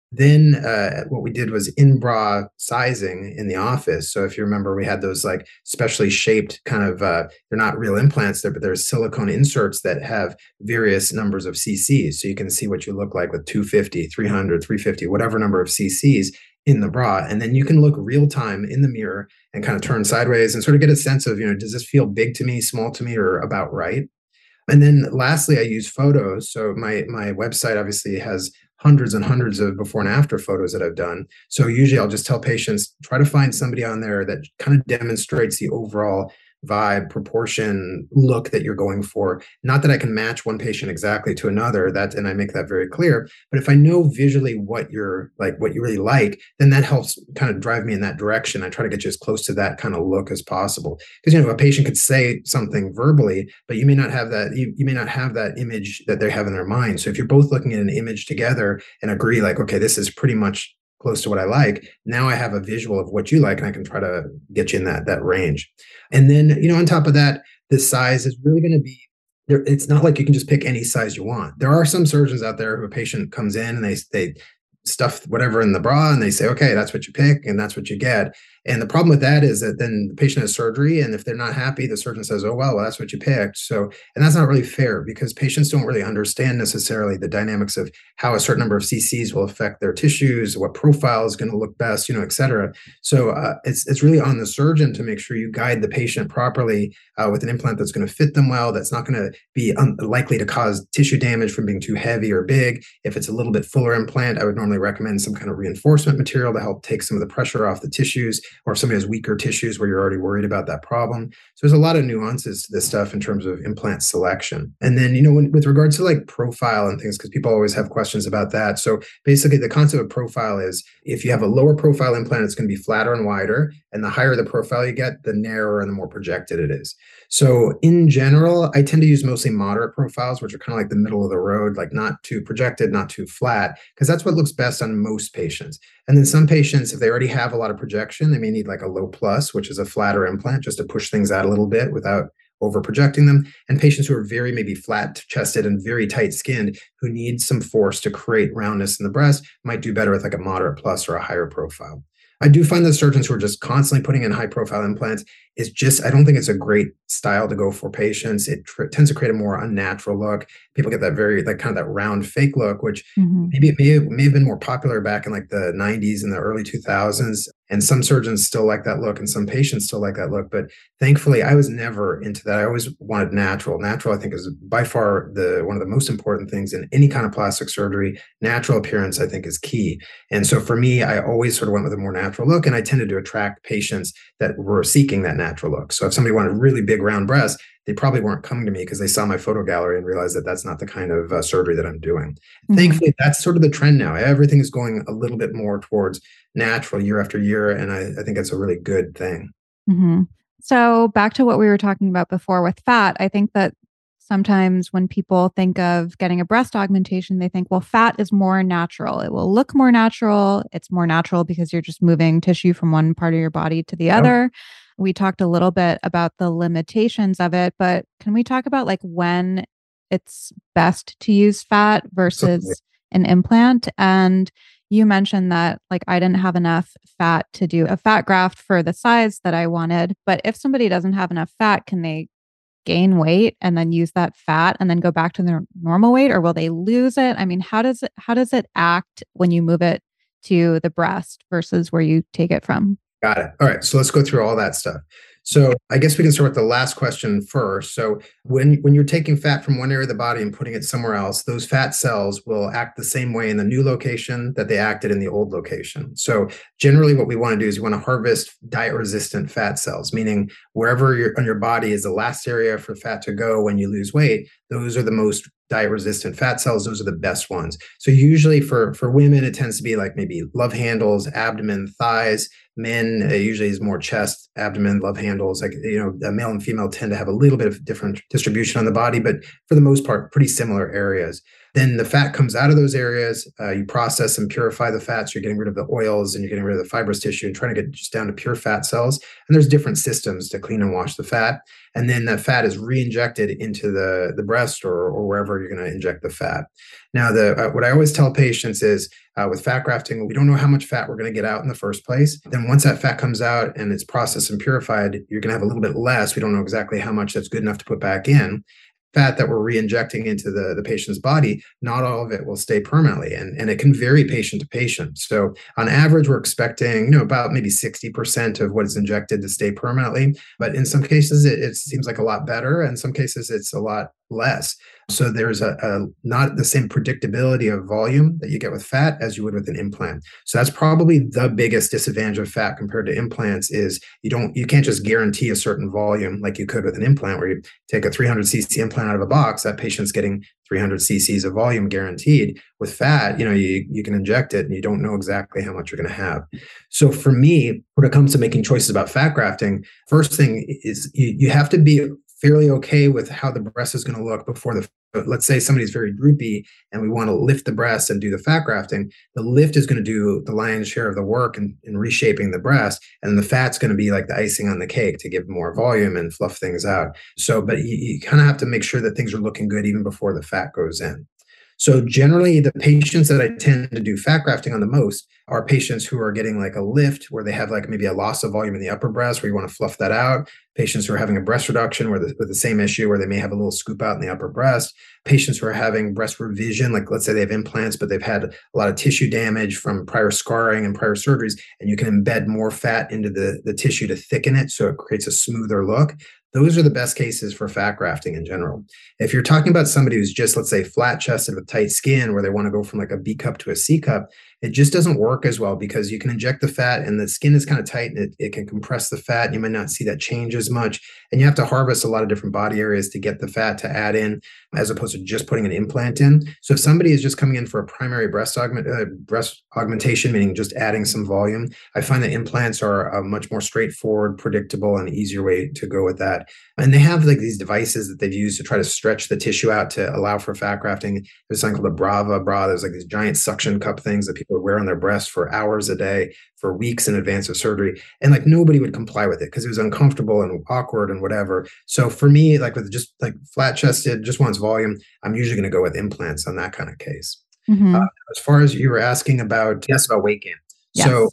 Then what we did was in-bra sizing in the office. So if you remember, we had those like specially shaped kind of, they're not real implants there, but there's silicone inserts that have various numbers of cc's. So you can see what you look like with 250, 300, 350, whatever number of cc's in the bra. And then you can look real time in the mirror and kind of turn sideways and sort of get a sense of, does this feel big to me, small to me, or about right? And then lastly, I use photos. So my website obviously has hundreds and hundreds of before and after photos that I've done. So usually I'll just tell patients, try to find somebody on there that kind of demonstrates the overall vibe, proportion, look that you're going for. Not that I can match one patient exactly to another, and I make that very clear. But if I know visually what you're like, what you really like, then that helps kind of drive me in that direction. I try to get you as close to that kind of look as possible. Because a patient could say something verbally, but you may not have that. You may not have that image that they have in their mind. So if you're both looking at an image together and agree, like, okay, this is pretty much close to what I like. Now I have a visual of what you like, and I can try to get you in that range. And then, on top of that, the size is really going to be there. It's not like you can just pick any size you want. There are some surgeons out there who a patient comes in and they stuff whatever in the bra and they say, okay, that's what you pick and that's what you get. And the problem with that is that then the patient has surgery, and if they're not happy, the surgeon says, oh, well, that's what you picked. So, and that's not really fair, because patients don't really understand necessarily the dynamics of how a certain number of cc's will affect their tissues, what profile is going to look best, et cetera. So it's really on the surgeon to make sure you guide the patient properly with an implant that's going to fit them well, that's not going to be likely to cause tissue damage from being too heavy or big. If it's a little bit fuller implant, I would normally recommend some kind of reinforcement material to help take some of the pressure off the tissues. Or if somebody has weaker tissues where you're already worried about that problem. So there's a lot of nuances to this stuff in terms of implant selection. And then, with regards to like profile and things, because people always have questions about that. So basically the concept of profile is if you have a lower profile implant, it's going to be flatter and wider. And the higher the profile you get, the narrower and the more projected it is. So in general, I tend to use mostly moderate profiles, which are kind of like the middle of the road, like not too projected, not too flat, because that's what looks best on most patients. And then some patients, if they already have a lot of projection, they may need like a low plus, which is a flatter implant, just to push things out a little bit without over projecting them. And patients who are very maybe flat chested and very tight skinned, who need some force to create roundness in the breast, might do better with like a moderate plus or a higher profile. I do find that surgeons who are just constantly putting in high profile implants I don't think it's a great style to go for patients. It tends to create a more unnatural look. People get that very, like kind of that round fake look, which maybe it may have been more popular back in like the 90s and the early 2000s. And some surgeons still like that look and some patients still like that look. But thankfully, I was never into that. I always wanted natural. Natural, I think, is by far one of the most important things in any kind of plastic surgery. Natural appearance, I think, is key. And so for me, I always sort of went with a more natural look, and I tended to attract patients that were seeking that natural look. So if somebody wanted really big round breasts, they probably weren't coming to me because they saw my photo gallery and realized that that's not the kind of surgery that I'm doing. Thankfully, that's sort of the trend now. Everything is going a little bit more towards natural year after year. And I think it's a really good thing. So back to what we were talking about before with fat, I think that sometimes when people think of getting a breast augmentation, they think, well, fat is more natural. It will look more natural. It's more natural because you're just moving tissue from one part of your body to the other. We talked a little bit about the limitations of it, but can we talk about like when it's best to use fat versus an implant? And you mentioned that like I didn't have enough fat to do a fat graft for the size that I wanted. But if somebody doesn't have enough fat, can they gain weight and then use that fat and then go back to their normal weight, or will they lose it? I mean, how does it act when you move it to the breast versus where you take it from? Got it. All right. So let's go through all that stuff. So I guess we can start with the last question first. So when you're taking fat from one area of the body and putting it somewhere else, those fat cells will act the same way in the new location that they acted in the old location. So generally what we want to do is we want to harvest diet-resistant fat cells, meaning wherever on your body is the last area for fat to go when you lose weight, those are the most diet-resistant fat cells. Those are the best ones. So usually for women, it tends to be like maybe love handles, abdomen, thighs. Men usually is more chest, abdomen, love handles. Like, male and female tend to have a little bit of different distribution on the body, but for the most part, pretty similar areas. Then the fat comes out of those areas. You process and purify the fat. So you're getting rid of the oils and you're getting rid of the fibrous tissue and trying to get just down to pure fat cells. And there's different systems to clean and wash the fat. And then that fat is re-injected into the breast or wherever you're going to inject the fat. Now, what I always tell patients is With fat grafting, we don't know how much fat we're going to get out in the first place. Then once that fat comes out and it's processed and purified, you're going to have a little bit less. We don't know exactly how much that's good enough to put back in. Fat that we're re-injecting into the patient's body, not all of it will stay permanently. And it can vary patient to patient. So on average, we're expecting, about maybe 60% of what is injected to stay permanently. But in some cases, it seems like a lot better. In some cases, it's a lot less. So there's a not the same predictability of volume that you get with fat as you would with an implant. So that's probably the biggest disadvantage of fat compared to implants is you can't just guarantee a certain volume like you could with an implant, where you take a 300 cc implant out of a box, that patient's getting 300 cc's of volume guaranteed. With fat, you can inject it and you don't know exactly how much you're going to have. So for me, when it comes to making choices about fat grafting, first thing is you have to be fairly okay with how the breast is going to look before let's say somebody's very droopy and we want to lift the breast and do the fat grafting. The lift is going to do the lion's share of the work in reshaping the breast. And the fat's going to be like the icing on the cake to give more volume and fluff things out. So, but you kind of have to make sure that things are looking good even before the fat goes in. So generally, the patients that I tend to do fat grafting on the most are patients who are getting like a lift where they have like maybe a loss of volume in the upper breast where you want to fluff that out. Patients who are having a breast reduction with the same issue where they may have a little scoop out in the upper breast. Patients who are having breast revision, like let's say they have implants, but they've had a lot of tissue damage from prior scarring and prior surgeries, and you can embed more fat into the tissue to thicken it so it creates a smoother look. Those are the best cases for fat grafting in general. If you're talking about somebody who's just, let's say, flat chested with tight skin, where they want to go from like a B cup to a C cup, it just doesn't work as well because you can inject the fat and the skin is kind of tight and it can compress the fat. And you might not see that change as much. And you have to harvest a lot of different body areas to get the fat to add in, as opposed to just putting an implant in. So if somebody is just coming in for a primary breast augmentation, meaning just adding some volume, I find that implants are a much more straightforward, predictable, and easier way to go with that. And they have like these devices that they've used to try to stretch the tissue out to allow for fat grafting. There's something called a Brava bra. There's like these giant suction cup things that people wear on their breasts for hours a day for weeks in advance of surgery. And like nobody would comply with it because it was uncomfortable and awkward and whatever. So for me, like with just like flat chested, just wants volume, I'm usually going to go with implants on that kind of case. Mm-hmm. As far as you were asking about, about weight gain. Yes.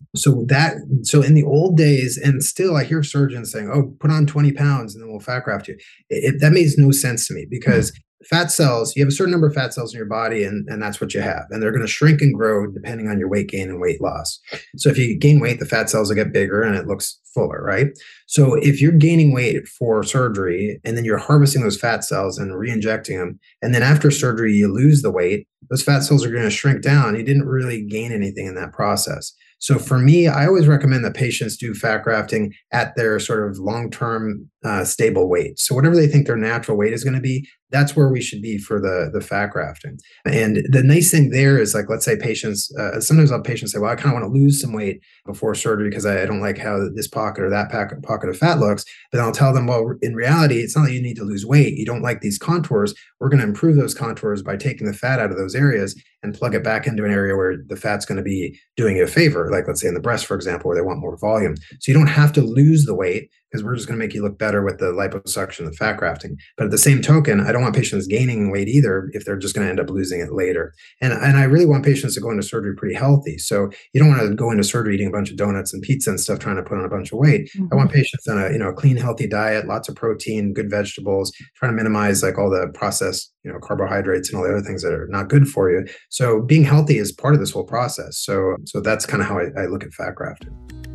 So in the old days, and still I hear surgeons saying, oh, put on 20 pounds and then we'll fat graft you. That makes no sense to me because fat cells, you have a certain number of fat cells in your body and that's what you have. And they're going to shrink and grow depending on your weight gain and weight loss. So if you gain weight, the fat cells will get bigger and it looks fuller, right? So if you're gaining weight for surgery and then you're harvesting those fat cells and re-injecting them, and then after surgery, you lose the weight, those fat cells are going to shrink down. You didn't really gain anything in that process. So for me, I always recommend that patients do fat grafting at their sort of long-term stable weight. So whatever they think their natural weight is going to be, that's where we should be for the fat grafting. And the nice thing there is, like, let's say patients, sometimes I'll have patients say, well, I kind of want to lose some weight before surgery because I don't like how this pocket or that pocket of fat looks. But then I'll tell them, well, in reality, it's not that you need to lose weight. You don't like these contours. We're going to improve those contours by taking the fat out of those areas and plug it back into an area where the fat's going to be doing you a favor, like let's say in the breast, for example, where they want more volume. So you don't have to lose the weight because we're just going to make you look better with the liposuction and the fat grafting. But at the same token, I don't want patients gaining weight either if they're just going to end up losing it later. And I really want patients to go into surgery pretty healthy. So you don't want to go into surgery eating a bunch of donuts and pizza and stuff, trying to put on a bunch of weight. Mm-hmm. I want patients on a clean, healthy diet, lots of protein, good vegetables, trying to minimize like all the processed carbohydrates and all the other things that are not good for you. So being healthy is part of this whole process. So that's kind of how I look at fat grafting.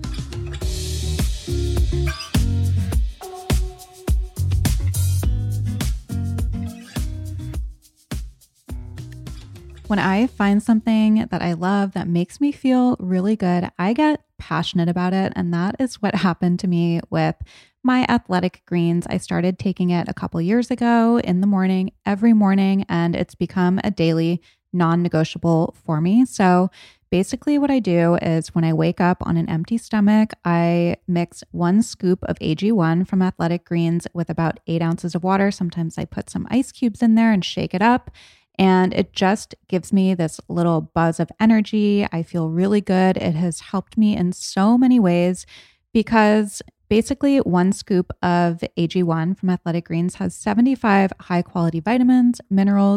When I find something that I love that makes me feel really good, I get passionate about it. And that is what happened to me with my Athletic Greens. I started taking it a couple years ago in the morning, every morning, and it's become a daily non-negotiable for me. So basically what I do is when I wake up on an empty stomach, I mix 1 scoop of AG1 from Athletic Greens with about 8 ounces of water. Sometimes I put some ice cubes in there and shake it up. And it just gives me this little buzz of energy. I feel really good. It has helped me in so many ways because basically 1 scoop of AG1 from Athletic Greens has 75 high quality vitamins, minerals,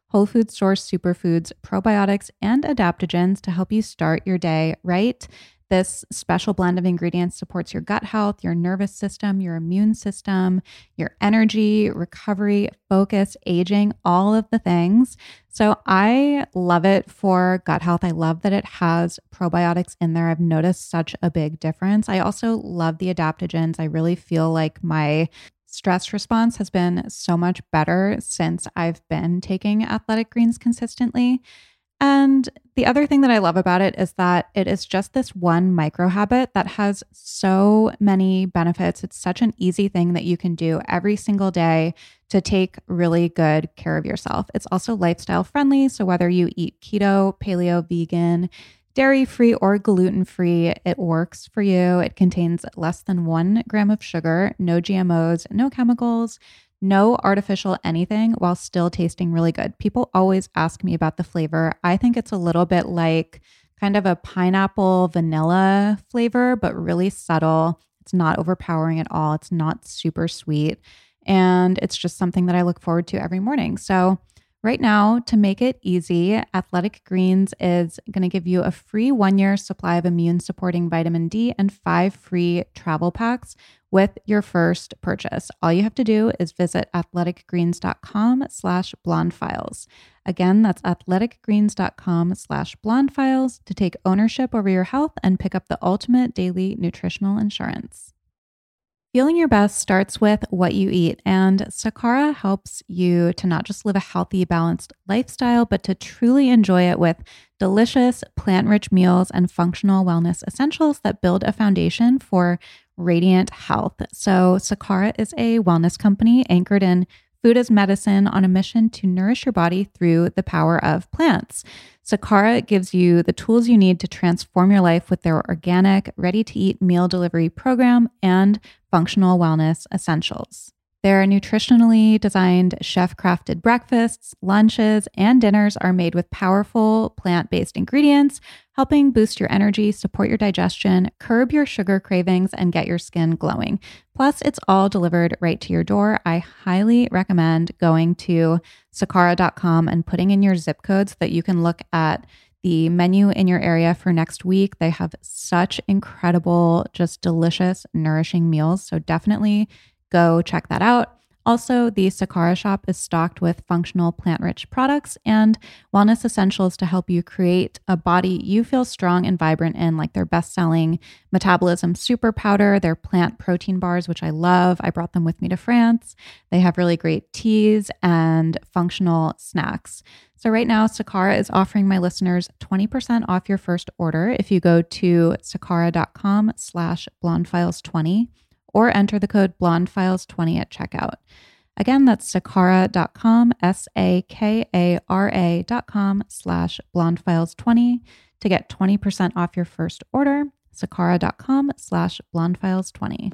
whole food source superfoods, probiotics, and adaptogens to help you start your day right. This special blend of ingredients supports your gut health, your nervous system, your immune system, your energy, recovery, focus, aging, all of the things. So I love it for gut health. I love that it has probiotics in there. I've noticed such a big difference. I also love the adaptogens. I really feel like my stress response has been so much better since I've been taking Athletic Greens consistently. And the other thing that I love about it is that it is just this one micro habit that has so many benefits. It's such an easy thing that you can do every single day to take really good care of yourself. It's also lifestyle friendly. So whether you eat keto, paleo, vegan, dairy-free, or gluten-free, it works for you. It contains less than 1 gram of sugar, no GMOs, no chemicals, no artificial anything, while still tasting really good. People always ask me about the flavor. I think it's a little bit like kind of a pineapple vanilla flavor, but really subtle. It's not overpowering at all. It's not super sweet. And it's just something that I look forward to every morning. So right now, to make it easy, Athletic Greens is going to give you a free 1-year supply of immune-supporting vitamin D and 5 free travel packs with your first purchase. All you have to do is visit athleticgreens.com/blondefiles. Again, that's athleticgreens.com/blondefiles to take ownership over your health and pick up the ultimate daily nutritional insurance. Feeling your best starts with what you eat, and Sakara helps you to not just live a healthy, balanced lifestyle, but to truly enjoy it with delicious, plant-rich meals and functional wellness essentials that build a foundation for radiant health. So Sakara is a wellness company anchored in food as medicine on a mission to nourish your body through the power of plants. Sakara gives you the tools you need to transform your life with their organic, ready-to-eat meal delivery program and functional wellness essentials. Their nutritionally designed chef-crafted breakfasts, lunches, and dinners are made with powerful plant-based ingredients, helping boost your energy, support your digestion, curb your sugar cravings, and get your skin glowing. Plus, it's all delivered right to your door. I highly recommend going to sakara.com and putting in your zip code so that you can look at the menu in your area for next week. They have such incredible, just delicious, nourishing meals. So definitely go check that out. Also, the Sakara shop is stocked with functional plant-rich products and wellness essentials to help you create a body you feel strong and vibrant in, like their best-selling Metabolism Super Powder, their plant protein bars, which I love. I brought them with me to France. They have really great teas and functional snacks. So right now, Sakara is offering my listeners 20% off your first order if you go to sakara.com/blondefiles20 or enter the code blondefiles20 at checkout. Again, that's sakara.com, sakara.com/blondefiles20 to get 20% off your first order. sakara.com/blondefiles20.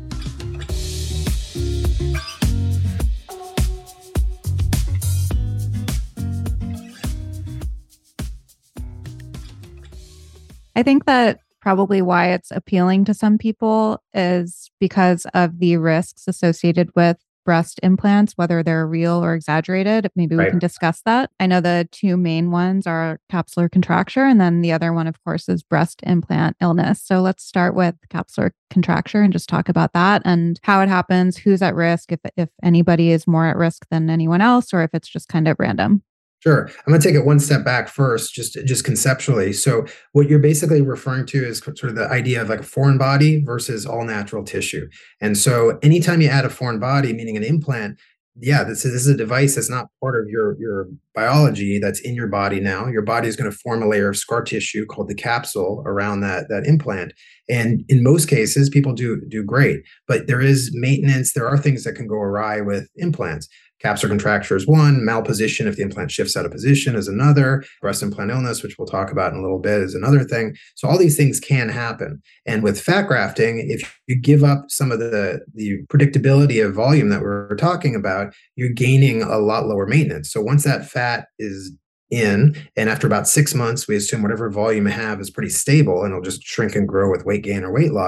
I think that probably why it's appealing to some people is because of the risks associated with breast implants, whether they're real or exaggerated. Maybe we can discuss that. I know the two main ones are capsular contracture, and then the other one, of course, is breast implant illness. So let's start with capsular contracture and just talk about that and how it happens, who's at risk, if anybody is more at risk than anyone else, or if it's just kind of random. Sure. I'm going to take it one step back first, just conceptually. So what you're basically referring to is sort of the idea of like a foreign body versus all natural tissue. And so anytime you add a foreign body, meaning an implant, this is a device that's not part of your biology that's in your body now. Your body is going to form a layer of scar tissue called the capsule around that implant. And in most cases, people do great, but there is maintenance. There are things that can go awry with implants. Capsular contracture is one, malposition if the implant shifts out of position is another, breast implant illness, which we'll talk about in a little bit, is another thing. So all these things can happen. And with fat grafting, if you give up some of the predictability of volume that we're talking about, you're gaining a lot lower maintenance. So once that fat is in, and after about 6 months, we assume whatever volume you have is pretty stable and it'll just shrink and grow with weight gain or weight loss.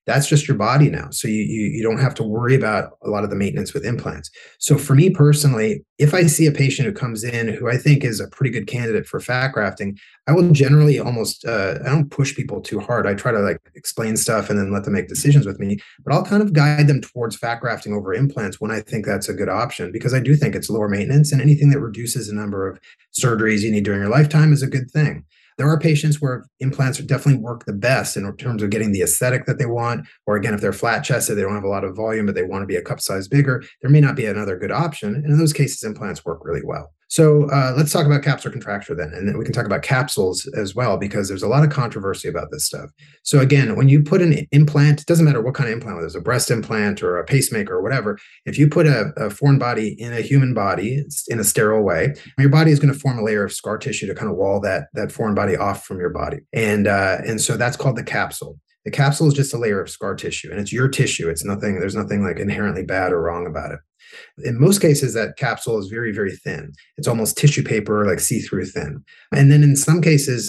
that's just your body now. So you don't have to worry about a lot of the maintenance with implants. So for me personally, if I see a patient who comes in who I think is a pretty good candidate for fat grafting, I will generally almost, I don't push people too hard. I try to like explain stuff and then let them make decisions with me, but I'll kind of guide them towards fat grafting over implants when I think that's a good option, because I do think it's lower maintenance, and anything that reduces the number of surgeries you need during your lifetime is a good thing. There are patients where implants definitely work the best in terms of getting the aesthetic that they want. Or again, if they're flat chested, they don't have a lot of volume, but they want to be a cup size bigger, there may not be another good option. And in those cases, implants work really well. So let's talk about capsular contracture then. And then we can talk about capsules as well, because there's a lot of controversy about this stuff. So again, when you put an implant, it doesn't matter what kind of implant, whether it's a breast implant or a pacemaker or whatever, if you put a foreign body in a human body in a sterile way, your body is going to form a layer of scar tissue to kind of wall that foreign body off from your body. And so that's called the capsule. The capsule is just a layer of scar tissue, and it's your tissue. It's nothing, there's nothing like inherently bad or wrong about it. In most cases, that capsule is very, very thin. It's almost tissue paper, like see-through thin. And then in some cases,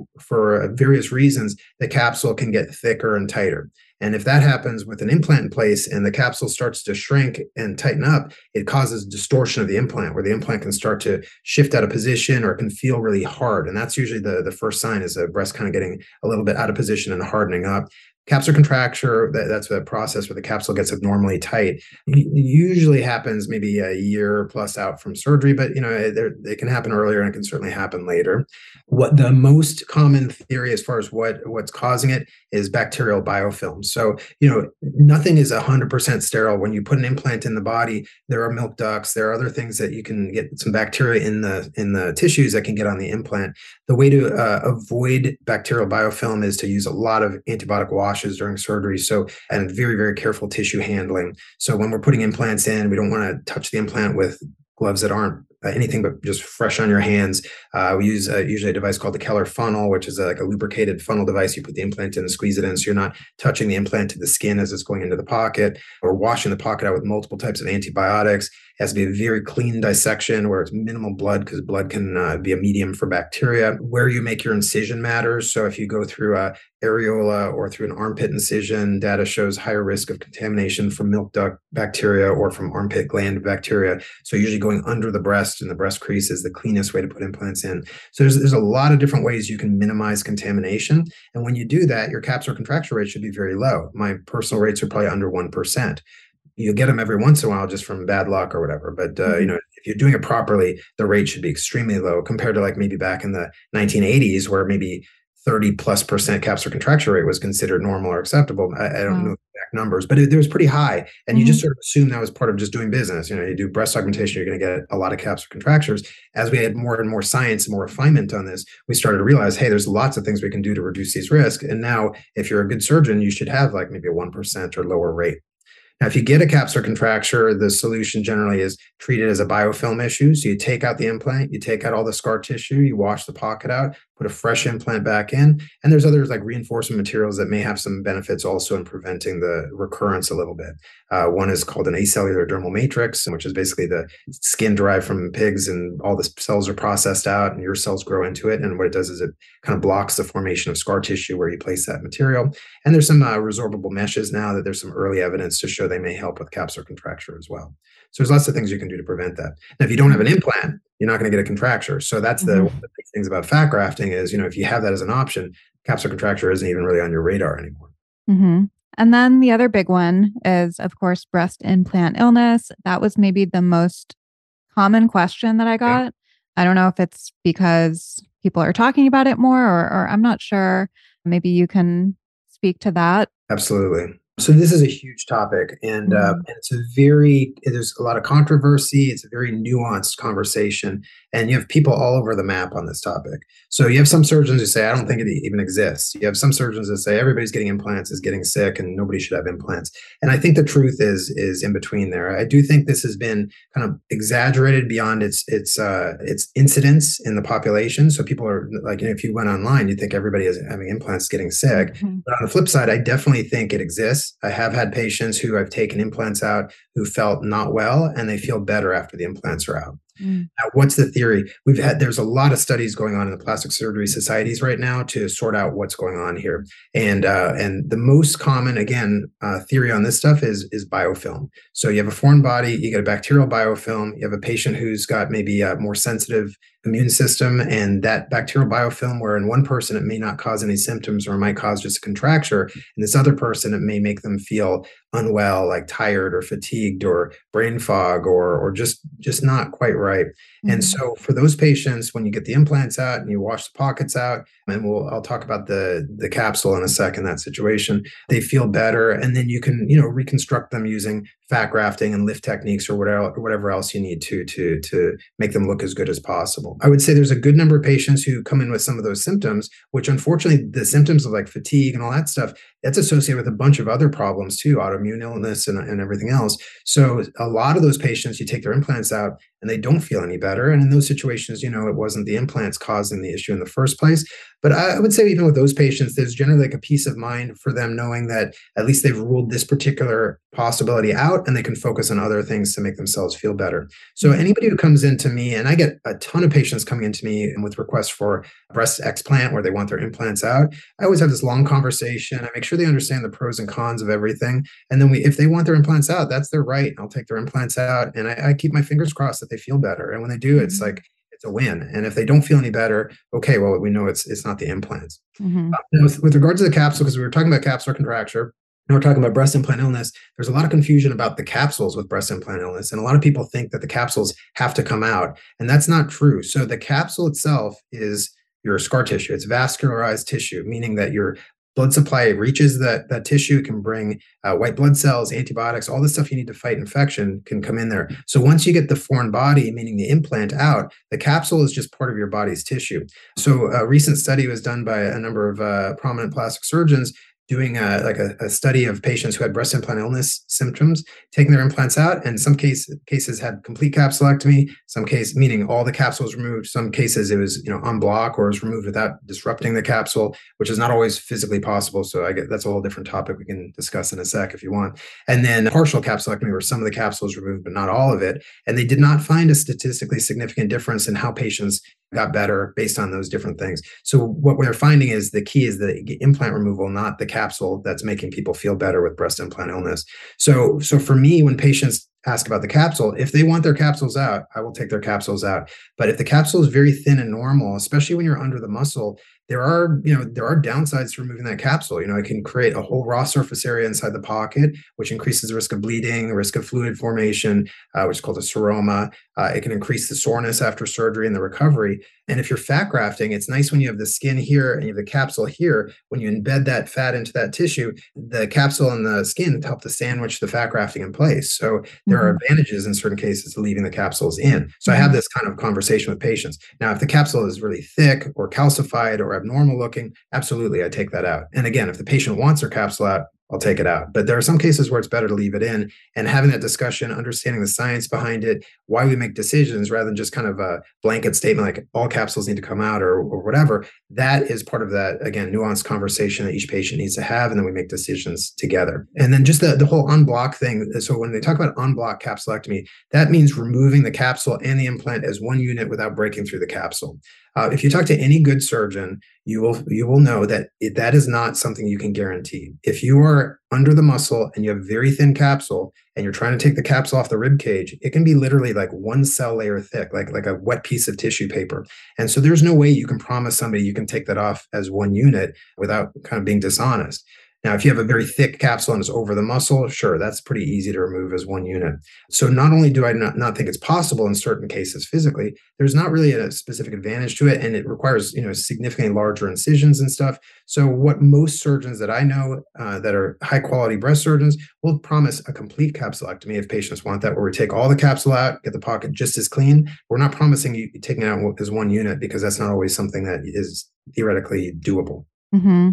for various reasons, the capsule can get thicker and tighter. And if that happens with an implant in place and the capsule starts to shrink and tighten up, it causes distortion of the implant, where the implant can start to shift out of position or it can feel really hard. And that's usually the first sign, is a breast kind of getting a little bit out of position and hardening up. Capsular contracture, that's a process where the capsule gets abnormally tight. It usually happens maybe a year plus out from surgery, but it can happen earlier and it can certainly happen later. What the most common theory as far as what's causing it is bacterial biofilm. So, nothing is 100% sterile. When you put an implant in the body, there are milk ducts, there are other things that you can get some bacteria in the tissues that can get on the implant. The way to avoid bacterial biofilm is to use a lot of antibiotic washes during surgery. So, and very, very careful tissue handling. So when we're putting implants in, we don't want to touch the implant with gloves that aren't anything but just fresh on your hands. We use usually a device called the Keller funnel, which is like a lubricated funnel device. You put the implant in and squeeze it in, so you're not touching the implant to the skin as it's going into the pocket, or washing the pocket out with multiple types of antibiotics. It has to be a very clean dissection where it's minimal blood, because blood can be a medium for bacteria. Where you make your incision matters. So if you go through a areola or through an armpit incision, data shows higher risk of contamination from milk duct bacteria or from armpit gland bacteria. So usually going under the breast and the breast crease is the cleanest way to put implants in. So there's a lot of different ways you can minimize contamination. And when you do that, your capsular contracture rate should be very low. My personal rates are probably under 1%. You'll get them every once in a while just from bad luck or whatever. But, if you're doing it properly, the rate should be extremely low compared to like maybe back in the 1980s, where maybe 30+% capsular contracture rate was considered normal or acceptable. I don't know the exact numbers, but it was pretty high. And you just sort of assume that was part of just doing business. You do breast augmentation, you're going to get a lot of capsular contractures. As we had more and more science, more refinement on this, we started to realize, hey, there's lots of things we can do to reduce these risks. And now if you're a good surgeon, you should have like maybe a 1% or lower rate. Now, if you get a capsular contracture, the solution generally is treated as a biofilm issue. So you take out the implant, you take out all the scar tissue, you wash the pocket out, put a fresh implant back in. And there's others like reinforcement materials that may have some benefits also in preventing the recurrence a little bit. One is called an acellular dermal matrix, which is basically the skin derived from pigs, and all the cells are processed out and your cells grow into it. And what it does is it kind of blocks the formation of scar tissue where you place that material. And there's some resorbable meshes now that there's some early evidence to show they may help with capsular contracture as well. So there's lots of things you can do to prevent that. Now, if you don't have an implant, you're not going to get a contracture. So that's one of the big things about fat grafting is, if you have that as an option, capsular contracture isn't even really on your radar anymore. Mm-hmm. And then the other big one is, of course, breast implant illness. That was maybe the most common question that I got. Yeah. I don't know if it's because people are talking about it more, or I'm not sure. Maybe you can speak to that. Absolutely. So this is a huge topic, and there's a lot of controversy. It's a very nuanced conversation, and you have people all over the map on this topic. So you have some surgeons who say, I don't think it even exists. You have some surgeons that say everybody's getting implants is getting sick and nobody should have implants. And I think the truth is in between there. I do think this has been kind of exaggerated beyond its incidence in the population. So people are like, if you went online, you'd think everybody is having implants getting sick. Mm-hmm. But on the flip side, I definitely think it exists. I have had patients who I've taken implants out who felt not well, and they feel better after the implants are out. Mm. Now, what's the theory? There's a lot of studies going on in the plastic surgery societies right now to sort out what's going on here. And the most common, again, theory on this stuff is biofilm. So you have a foreign body, you get a bacterial biofilm, you have a patient who's got maybe a more sensitive immune system, and that bacterial biofilm, where in one person it may not cause any symptoms or it might cause just a contracture, in this other person it may make them feel unwell, like tired or fatigued or brain fog or just not quite right. Mm-hmm. And so for those patients, when you get the implants out and you wash the pockets out, and I'll talk about the capsule in a second, that situation, they feel better. And then you can, reconstruct them using fat grafting and lift techniques or whatever else you need to make them look as good as possible. I would say there's a good number of patients who come in with some of those symptoms, which unfortunately the symptoms of like fatigue and all that stuff, that's associated with a bunch of other problems too, autoimmune illness and everything else. So a lot of those patients, you take their implants out and they don't feel any better. And in those situations, it wasn't the implants causing the issue in the first place. But I would say even with those patients, there's generally like a peace of mind for them knowing that at least they've ruled this particular possibility out and they can focus on other things to make themselves feel better. So anybody who comes into me, and I get a ton of patients coming into me with requests for breast explant where they want their implants out, I always have this long conversation. I make sure they understand the pros and cons of everything. And then if they want their implants out, that's their right. I'll take their implants out and I keep my fingers crossed that they feel better. And when they do, it's like, it's a win. And if they don't feel any better, okay, well, we know it's not the implants. Mm-hmm. With regards to the capsule, because we were talking about capsular contracture, and we're talking about breast implant illness, there's a lot of confusion about the capsules with breast implant illness. And a lot of people think that the capsules have to come out. And that's not true. So the capsule itself is your scar tissue. It's vascularized tissue, meaning that your blood supply reaches that tissue, can bring white blood cells, antibiotics, all the stuff you need to fight infection can come in there. So once you get the foreign body, meaning the implant out, the capsule is just part of your body's tissue. So a recent study was done by a number of prominent plastic surgeons doing a study of patients who had breast implant illness symptoms, taking their implants out, and some cases had complete capsulectomy, some case meaning all the capsule was removed, some cases it was en bloc or it was removed without disrupting the capsule, which is not always physically possible. So that's a whole different topic we can discuss in a sec if you want. And then partial capsulectomy, where some of the capsule is removed but not all of it, and they did not find a statistically significant difference in how patients got better based on those different things. So what we're finding is the key is the implant removal, not the capsule, that's making people feel better with breast implant illness. So for me, when patients ask about the capsule, if they want their capsules out, I will take their capsules out. But if the capsule is very thin and normal, especially when you're under the muscle, there are downsides to removing that capsule. It can create a whole raw surface area inside the pocket, which increases the risk of bleeding, the risk of fluid formation, which is called a seroma. It can increase the soreness after surgery and the recovery. And if you're fat grafting, it's nice when you have the skin here and you have the capsule here. When you embed that fat into that tissue, the capsule and the skin help to sandwich the fat grafting in place. So there are advantages in certain cases to leaving the capsules in. So I have this kind of conversation with patients. Now, if the capsule is really thick or calcified or abnormal looking, absolutely, I take that out. And again, if the patient wants their capsule out, I'll take it out. But there are some cases where it's better to leave it in, and having that discussion, understanding the science behind it, why we make decisions rather than just kind of a blanket statement like all capsules need to come out or whatever. That is part of that, again, nuanced conversation that each patient needs to have. And then we make decisions together. And then just the whole unblock thing. So when they talk about unblock capsulectomy, that means removing the capsule and the implant as one unit without breaking through the capsule. If you talk to any good surgeon, you will know that that is not something you can guarantee. If you are under the muscle and you have very thin capsule and you're trying to take the capsule off the rib cage, it can be literally like one cell layer thick, like a wet piece of tissue paper. And so there's no way you can promise somebody you can take that off as one unit without kind of being dishonest. Now, if you have a very thick capsule and it's over the muscle, sure, that's pretty easy to remove as one unit. So not only do I not think it's possible in certain cases physically, there's not really a specific advantage to it, and it requires significantly larger incisions and stuff. So what most surgeons that I know that are high quality breast surgeons will promise a complete capsulectomy if patients want that, where we take all the capsule out, get the pocket just as clean. We're not promising you taking it out as one unit because that's not always something that is theoretically doable. Mm-hmm.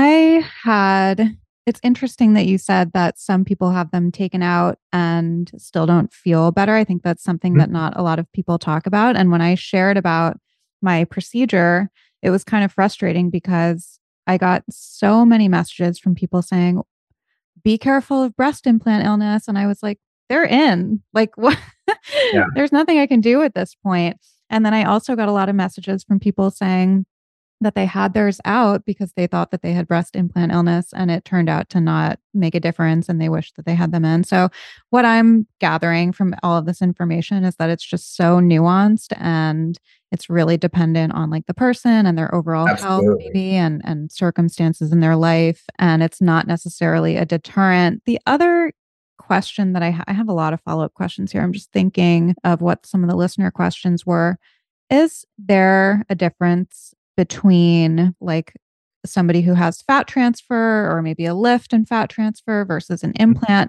It's interesting that you said that some people have them taken out and still don't feel better. I think that's something that not a lot of people talk about. And when I shared about my procedure, it was kind of frustrating because I got so many messages from people saying, be careful of breast implant illness. And I was like, they're in. Like, what? Yeah. There's nothing I can do at this point. And then I also got a lot of messages from people saying that they had theirs out because they thought that they had breast implant illness and it turned out to not make a difference and they wish that they had them in. So what I'm gathering from all of this information is that it's just so nuanced and it's really dependent on like the person and their overall health maybe and circumstances in their life. And it's not necessarily a deterrent. The other question that I have a lot of follow-up questions here. I'm just thinking of what some of the listener questions were. Is there a difference between like somebody who has fat transfer or maybe a lift and fat transfer versus an implant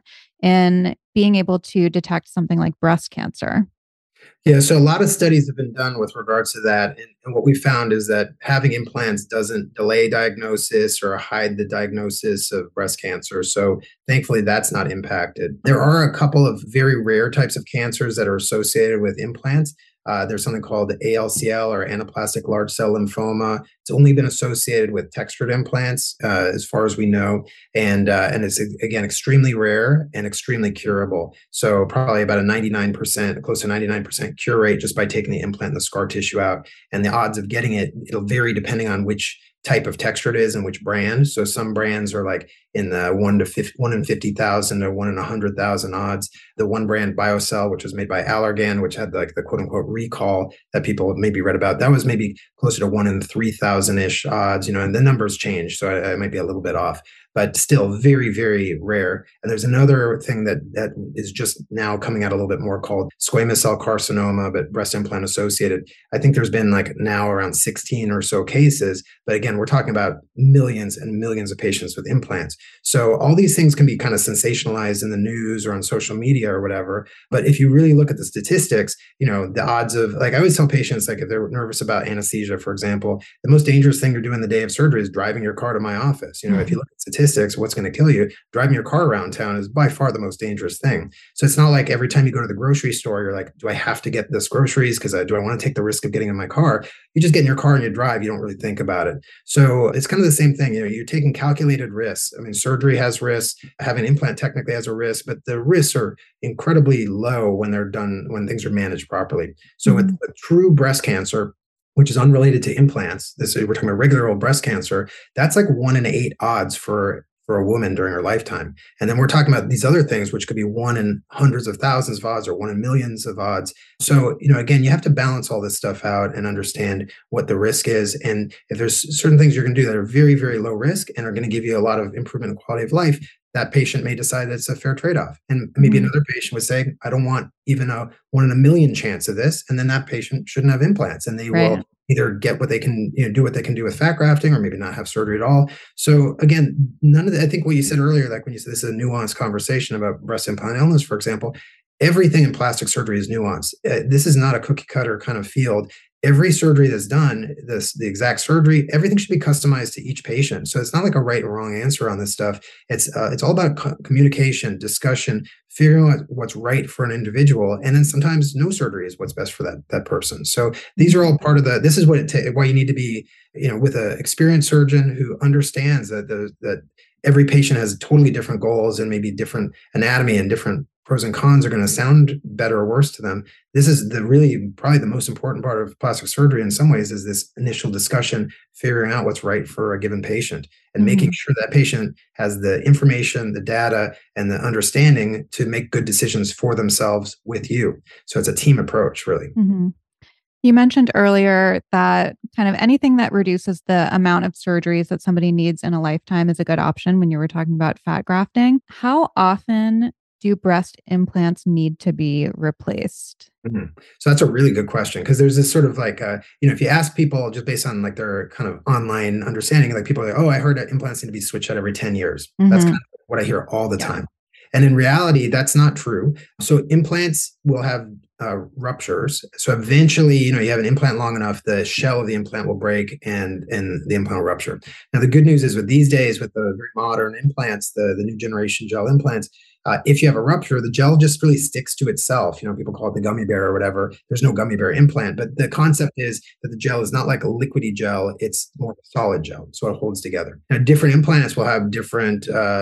in being able to detect something like breast cancer? Yeah, so a lot of studies have been done with regards to that. And what we found is that having implants doesn't delay diagnosis or hide the diagnosis of breast cancer. So thankfully, that's not impacted. There are a couple of very rare types of cancers that are associated with implants. There's something called ALCL or anaplastic large cell lymphoma. It's only been associated with textured implants, as far as we know, and it's again extremely rare and extremely curable. So probably about a 99%, close to 99% cure rate just by taking the implant and the scar tissue out. And the odds of getting it, it'll vary depending on which type of texture it is and which brand. So some brands are like in the 1 in 50,000 to 1 in 100,000 odds. The one brand BioCell, which was made by Allergan, which had like the quote unquote recall that people maybe read about, that was maybe closer to 1 in 3,000-ish odds, and the numbers change. So I might be a little bit off, but still very, very rare. And there's another thing that is just now coming out a little bit more called squamous cell carcinoma, but breast implant associated. I think there's been like now around 16 or so cases, but again, we're talking about millions and millions of patients with implants. So all these things can be kind of sensationalized in the news or on social media or whatever. But if you really look at the statistics, the odds of, like I always tell patients, like if they're nervous about anesthesia, for example, the most dangerous thing to do in the day of surgery is driving your car to my office. If you look at statistics, what's going to kill you, driving your car around town is by far the most dangerous thing. So it's not like every time you go to the grocery store, you're like, do I have to get this groceries? Because do I want to take the risk of getting in my car? You just get in your car and you drive. You don't really think about it. So it's kind of the same thing. You're taking calculated risks. I mean, surgery has risks. Having an implant technically has a risk, but the risks are incredibly low when they're done, when things are managed properly. So with a true breast cancer, which is unrelated to implants, we're talking about regular old breast cancer, that's like 1 in 8 odds for a woman during her lifetime. And then we're talking about these other things, which could be 1 in hundreds of thousands of odds or 1 in millions of odds. So, again, you have to balance all this stuff out and understand what the risk is. And if there's certain things you're going to do that are very, very low risk and are going to give you a lot of improvement in quality of life, that patient may decide that it's a fair trade-off. And maybe another patient would say, I don't want even a 1 in a million chance of this. And then that patient shouldn't have implants and they will either get what they can, do what they can do with fat grafting or maybe not have surgery at all. So again, none of that, I think what you said earlier, like when you said this is a nuanced conversation about breast implant illness, for example, everything in plastic surgery is nuanced. This is not a cookie cutter kind of field. Every surgery that's done, the exact surgery, everything should be customized to each patient. So it's not like a right or wrong answer on this stuff. It's all about communication, discussion, figuring out what's right for an individual. And then sometimes no surgery is what's best for that person. So these are all part of this is why you need to be, with an experienced surgeon who understands that every patient has totally different goals and maybe different anatomy and different pros and cons are going to sound better or worse to them. This is probably the most important part of plastic surgery in some ways is this initial discussion, figuring out what's right for a given patient and making sure that patient has the information, the data, and the understanding to make good decisions for themselves with you. So it's a team approach, really. You mentioned earlier that kind of anything that reduces the amount of surgeries that somebody needs in a lifetime is a good option when you were talking about fat grafting. How often do breast implants need to be replaced? So that's a really good question because there's this sort of like, if you ask people just based on like their kind of online understanding, like people are like, oh, I heard that implants need to be switched out every 10 years. That's kind of what I hear all the time. And in reality, that's not true. So implants will have ruptures. So eventually, you have an implant long enough, the shell of the implant will break and the implant will rupture. Now, the good news is with these days, with the very modern implants, the new generation gel implants, if you have a rupture, the gel just really sticks to itself. People call it the gummy bear or whatever. There's no gummy bear implant, but the concept is that the gel is not like a liquidy gel. It's more of a solid gel. So it holds together. Now, different implants will have different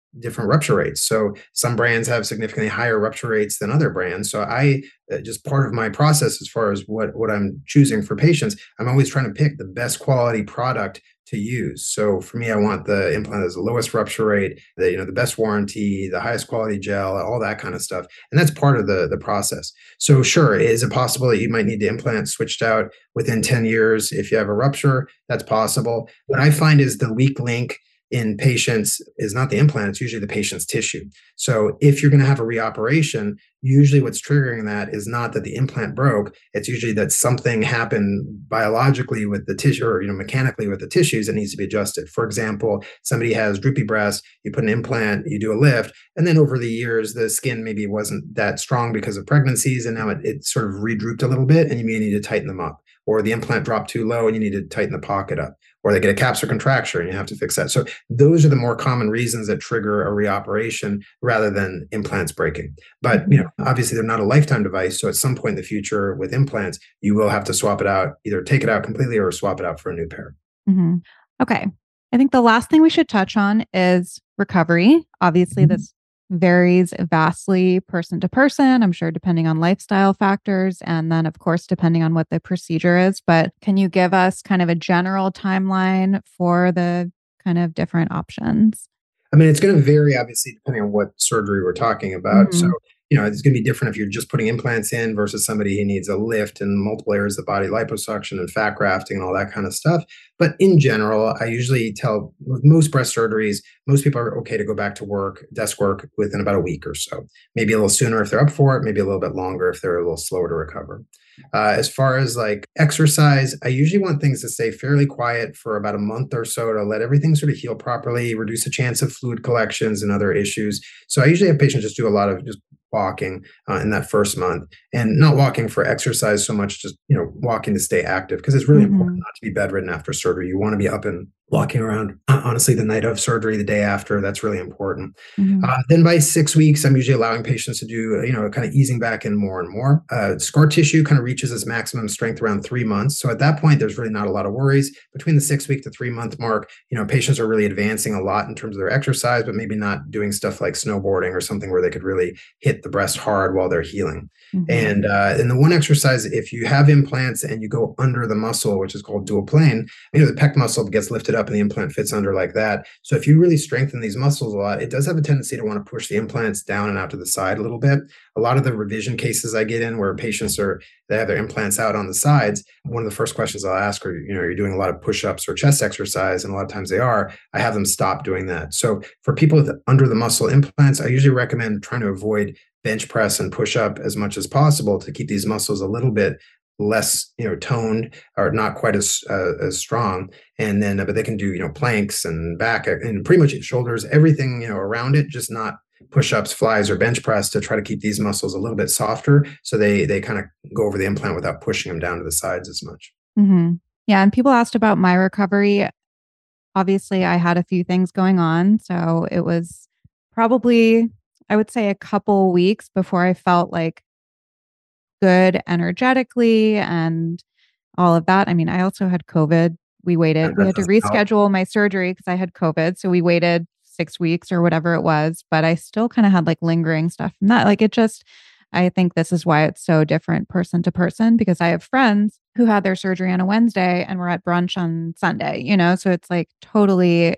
different rupture rates. So some brands have significantly higher rupture rates than other brands. So I just part of my process as far as what I'm choosing for patients, I'm always trying to pick the best quality product to use. So for me, I want the implant that's the lowest rupture rate, the best warranty, the highest quality gel, all that kind of stuff. And that's part of the process. So sure, is it possible that you might need the implant switched out within 10 years if you have a rupture? That's possible. What I find is the weak link in patients is not the implant, it's usually the patient's tissue. So if you're going to have a reoperation, usually what's triggering that is not that the implant broke, it's usually that something happened biologically with the tissue or mechanically with the tissues that needs to be adjusted. For example, somebody has droopy breasts, you put an implant, you do a lift, and then over the years, the skin maybe wasn't that strong because of pregnancies, and now it sort of re-drooped a little bit, and you may need to tighten them up. Or the implant dropped too low and you need to tighten the pocket up. Or they get a capsular contracture and you have to fix that. So those are the more common reasons that trigger a reoperation rather than implants breaking. But obviously they're not a lifetime device. So at some point in the future with implants, you will have to swap it out, either take it out completely or swap it out for a new pair. Mm-hmm. Okay. I think the last thing we should touch on is recovery. Obviously, this varies vastly person to person, I'm sure, depending on lifestyle factors. And then, of course, depending on what the procedure is. But can you give us kind of a general timeline for the kind of different options? I mean, it's going to vary, obviously, depending on what surgery we're talking about. So, it's going to be different if you're just putting implants in versus somebody who needs a lift and multiple areas of the body, liposuction and fat grafting and all that kind of stuff. But in general, I usually tell with most breast surgeries, most people are okay to go back to work, desk work, within about a week or so. Maybe a little sooner if they're up for it, maybe a little bit longer if they're a little slower to recover. As far as like exercise, I usually want things to stay fairly quiet for about a month or so to let everything sort of heal properly, reduce the chance of fluid collections and other issues. So I usually have patients just do a lot of just walking in that first month, and not walking for exercise so much, just walking to stay active, because it's really important not to be bedridden after surgery. You want to be up and walking around, honestly, the night of surgery, the day after. That's really important. Then by 6 weeks, I'm usually allowing patients to do, kind of easing back in more and more. Scar tissue kind of reaches its maximum strength around 3 months. So at that point, there's really not a lot of worries. Between the 6 week to 3 month mark, patients are really advancing a lot in terms of their exercise, but maybe not doing stuff like snowboarding or something where they could really hit the breast hard while they're healing. And in the one exercise, if you have implants and you go under the muscle, which is called dual plane, the pec muscle gets lifted up and the implant fits under like that. So if you really strengthen these muscles a lot, it does have a tendency to want to push the implants down and out to the side a little bit. A lot of the revision cases I get in where patients they have their implants out on the sides, one of the first questions I'll ask are, you're doing a lot of push-ups or chest exercise, and a lot of times they are. I have them stop doing that. So for people with under the muscle implants, I usually recommend trying to avoid bench press and push up as much as possible to keep these muscles a little bit less, toned or not quite as strong. And then, but they can do, planks and back and pretty much shoulders, everything, around it, just not push-ups, flies, or bench press, to try to keep these muscles a little bit softer so they kind of go over the implant without pushing them down to the sides as much. Yeah. And people asked about my recovery. Obviously, I had a few things going on. So it was probably, I would say, a couple weeks before I felt like good energetically and all of that. I mean, I also had COVID. We had to reschedule my surgery because I had COVID. So we waited 6 weeks or whatever it was, but I still kind of had like lingering stuff from that. Like I think this is why it's so different person to person, because I have friends who had their surgery on a Wednesday and were at brunch on Sunday, so it's like totally,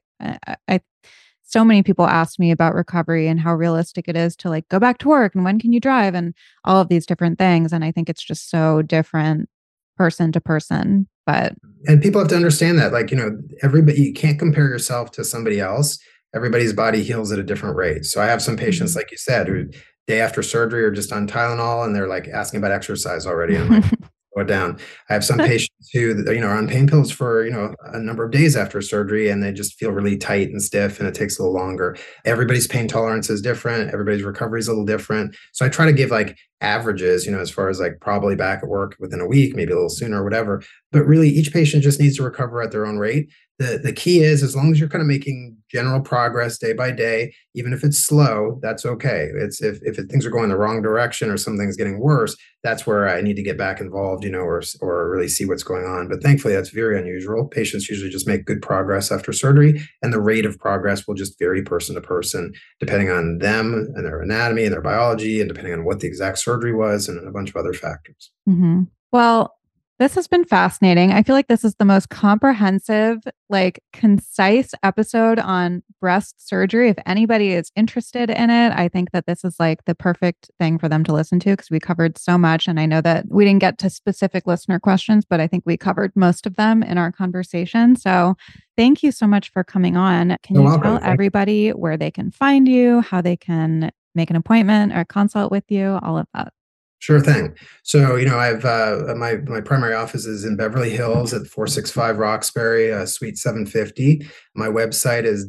so many people asked me about recovery and how realistic it is to like go back to work and when can you drive and all of these different things. And I think it's just so different person to person. And people have to understand that, like, everybody, you can't compare yourself to somebody else. Everybody's body heals at a different rate. So I have some patients, like you said, who day after surgery are just on Tylenol and they're like asking about exercise already. I'm like, slow it down. I have some patients who, are on pain pills for, a number of days after surgery, and they just feel really tight and stiff, and it takes a little longer. Everybody's pain tolerance is different. Everybody's recovery is a little different. So I try to give like averages, as far as like probably back at work within a week, maybe a little sooner or whatever. But really, each patient just needs to recover at their own rate. the key is, as long as you're kind of making general progress day by day, even if it's slow, that's okay. It's if things are going the wrong direction or something's getting worse, that's where I need to get back involved, or really see what's going on. But thankfully, that's very unusual. Patients usually just make good progress after surgery, and the rate of progress will just vary person to person, depending on them and their anatomy and their biology, and depending on what the exact surgery was, and a bunch of other factors. Mm-hmm. Well, this has been fascinating. I feel like this is the most comprehensive, concise episode on breast surgery. If anybody is interested in it, I think that this is the perfect thing for them to listen to, because we covered so much. And I know that we didn't get to specific listener questions, but I think we covered most of them in our conversation. So thank you so much for coming on. Can you tell everybody where they can find you, how they can make an appointment or consult with you, all of that? Sure thing. So, I've my primary office is in Beverly Hills at 465 Roxbury, Suite 750. My website is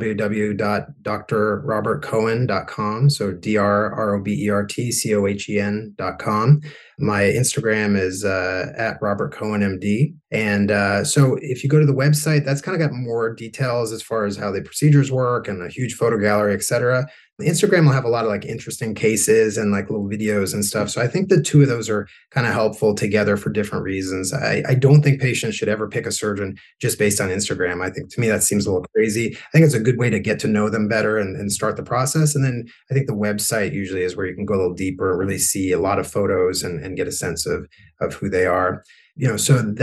www.drrobertcohen.com. So DRROBERTCOHEN.com. My Instagram is at Robert Cohen MD. And so if you go to the website, that's kind of got more details as far as how the procedures work and a huge photo gallery, et cetera. Instagram will have a lot of interesting cases and little videos and stuff. So I think the two of those are kind of helpful together for different reasons. I don't think patients should ever pick a surgeon just based on Instagram. I think, to me, that seems a little crazy. I think it's a good way to get to know them better and start the process. And then I think the website usually is where you can go a little deeper and really see a lot of photos and get a sense of who they are. If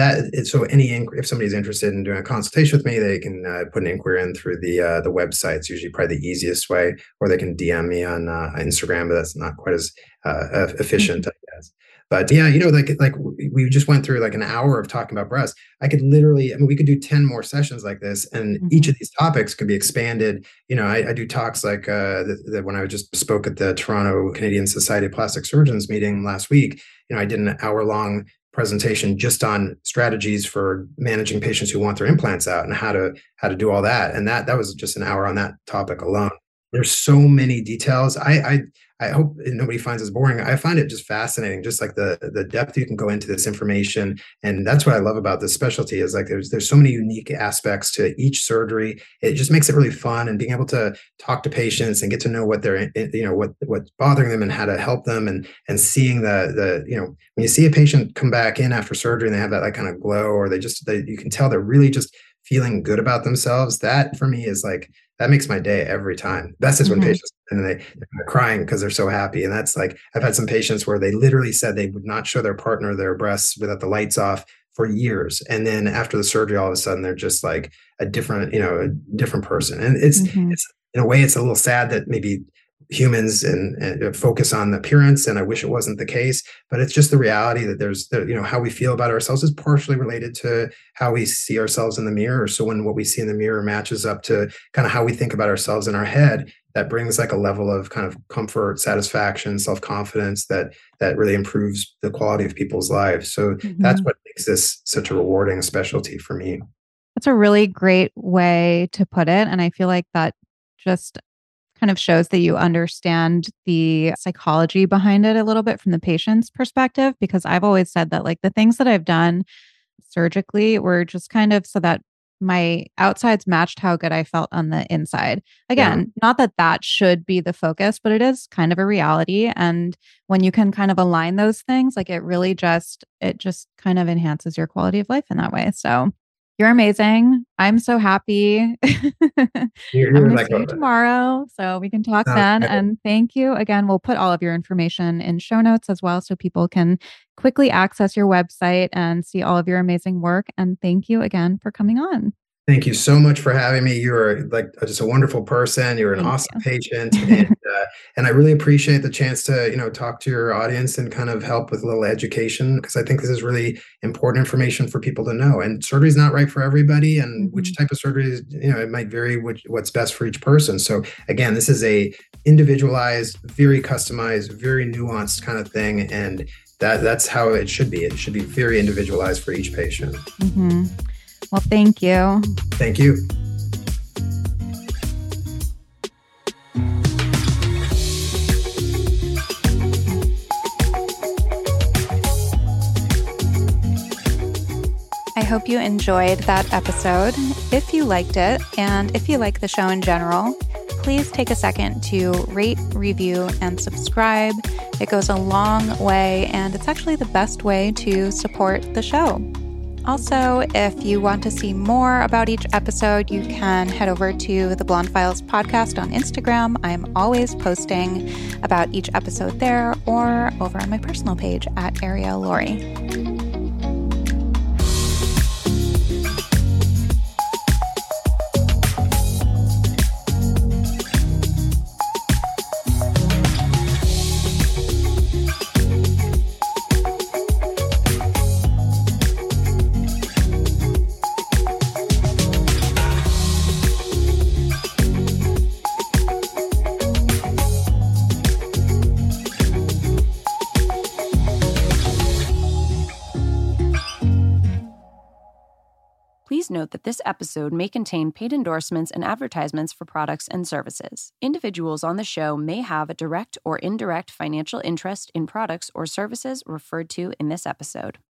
somebody's interested in doing a consultation with me, they can put an inquiry in through the website. It's usually probably the easiest way, or they can DM me on Instagram, but that's not quite as efficient, I guess. But yeah, we just went through an hour of talking about breast. I could literally, we could do 10 more sessions like this, and each of these topics could be expanded. I do talks when I just spoke at the Toronto Canadian Society of Plastic Surgeons meeting last week. I did an hour-long presentation just on strategies for managing patients who want their implants out and how to do all that. And that was just an hour on that topic alone. There's so many details. I hope nobody finds this boring. I find it just fascinating, just the depth you can go into this information. And that's what I love about this specialty is there's so many unique aspects to each surgery. It just makes it really fun, and being able to talk to patients and get to know what they're, what's bothering them and how to help them, and seeing the when you see a patient come back in after surgery and they have that kind of glow, or you can tell they're really just feeling good about themselves. That for me is that makes my day every time. Best is when patients, and they're crying because they're so happy. And that's I've had some patients where they literally said they would not show their partner their breasts without the lights off for years. And then after the surgery, all of a sudden they're just a different person. And it's in a way, it's a little sad that maybe humans and focus on the appearance, and I wish it wasn't the case, but it's just the reality that there's how we feel about ourselves is partially related to how we see ourselves in the mirror. So when what we see in the mirror matches up to kind of how we think about ourselves in our head, that brings a level of kind of comfort, satisfaction, self-confidence that really improves the quality of people's lives. So that's what makes this such a rewarding specialty for me. That's a really great way to put it. And I feel like that just kind of shows that you understand the psychology behind it a little bit from the patient's perspective, because I've always said that the things that I've done surgically were just kind of so that my outsides matched how good I felt on the inside. Again, not that should be the focus, but it is kind of a reality. And when you can kind of align those things, it just kind of enhances your quality of life in that way. So you're amazing. I'm so happy. I'm going to see you tomorrow, so we can talk then. Good. And thank you again. We'll put all of your information in show notes as well, so people can quickly access your website and see all of your amazing work. And thank you again for coming on. Thank you so much for having me. You're just a wonderful person. You're an awesome patient. And I really appreciate the chance to, talk to your audience and kind of help with a little education, because I think this is really important information for people to know. And surgery is not right for everybody, and which type of surgery is, it might vary what's best for each person. So again, this is a individualized, very customized, very nuanced kind of thing. And that's how it should be. It should be very individualized for each patient. Mm-hmm. Well, thank you. Thank you. I hope you enjoyed that episode. If you liked it, and if you like the show in general, please take a second to rate, review, and subscribe. It goes a long way, and it's actually the best way to support the show. Also, if you want to see more about each episode, you can head over to the Blonde Files podcast on Instagram. I'm always posting about each episode there, or over on my personal page at Ariel Laurie. Please note that this episode may contain paid endorsements and advertisements for products and services. Individuals on the show may have a direct or indirect financial interest in products or services referred to in this episode.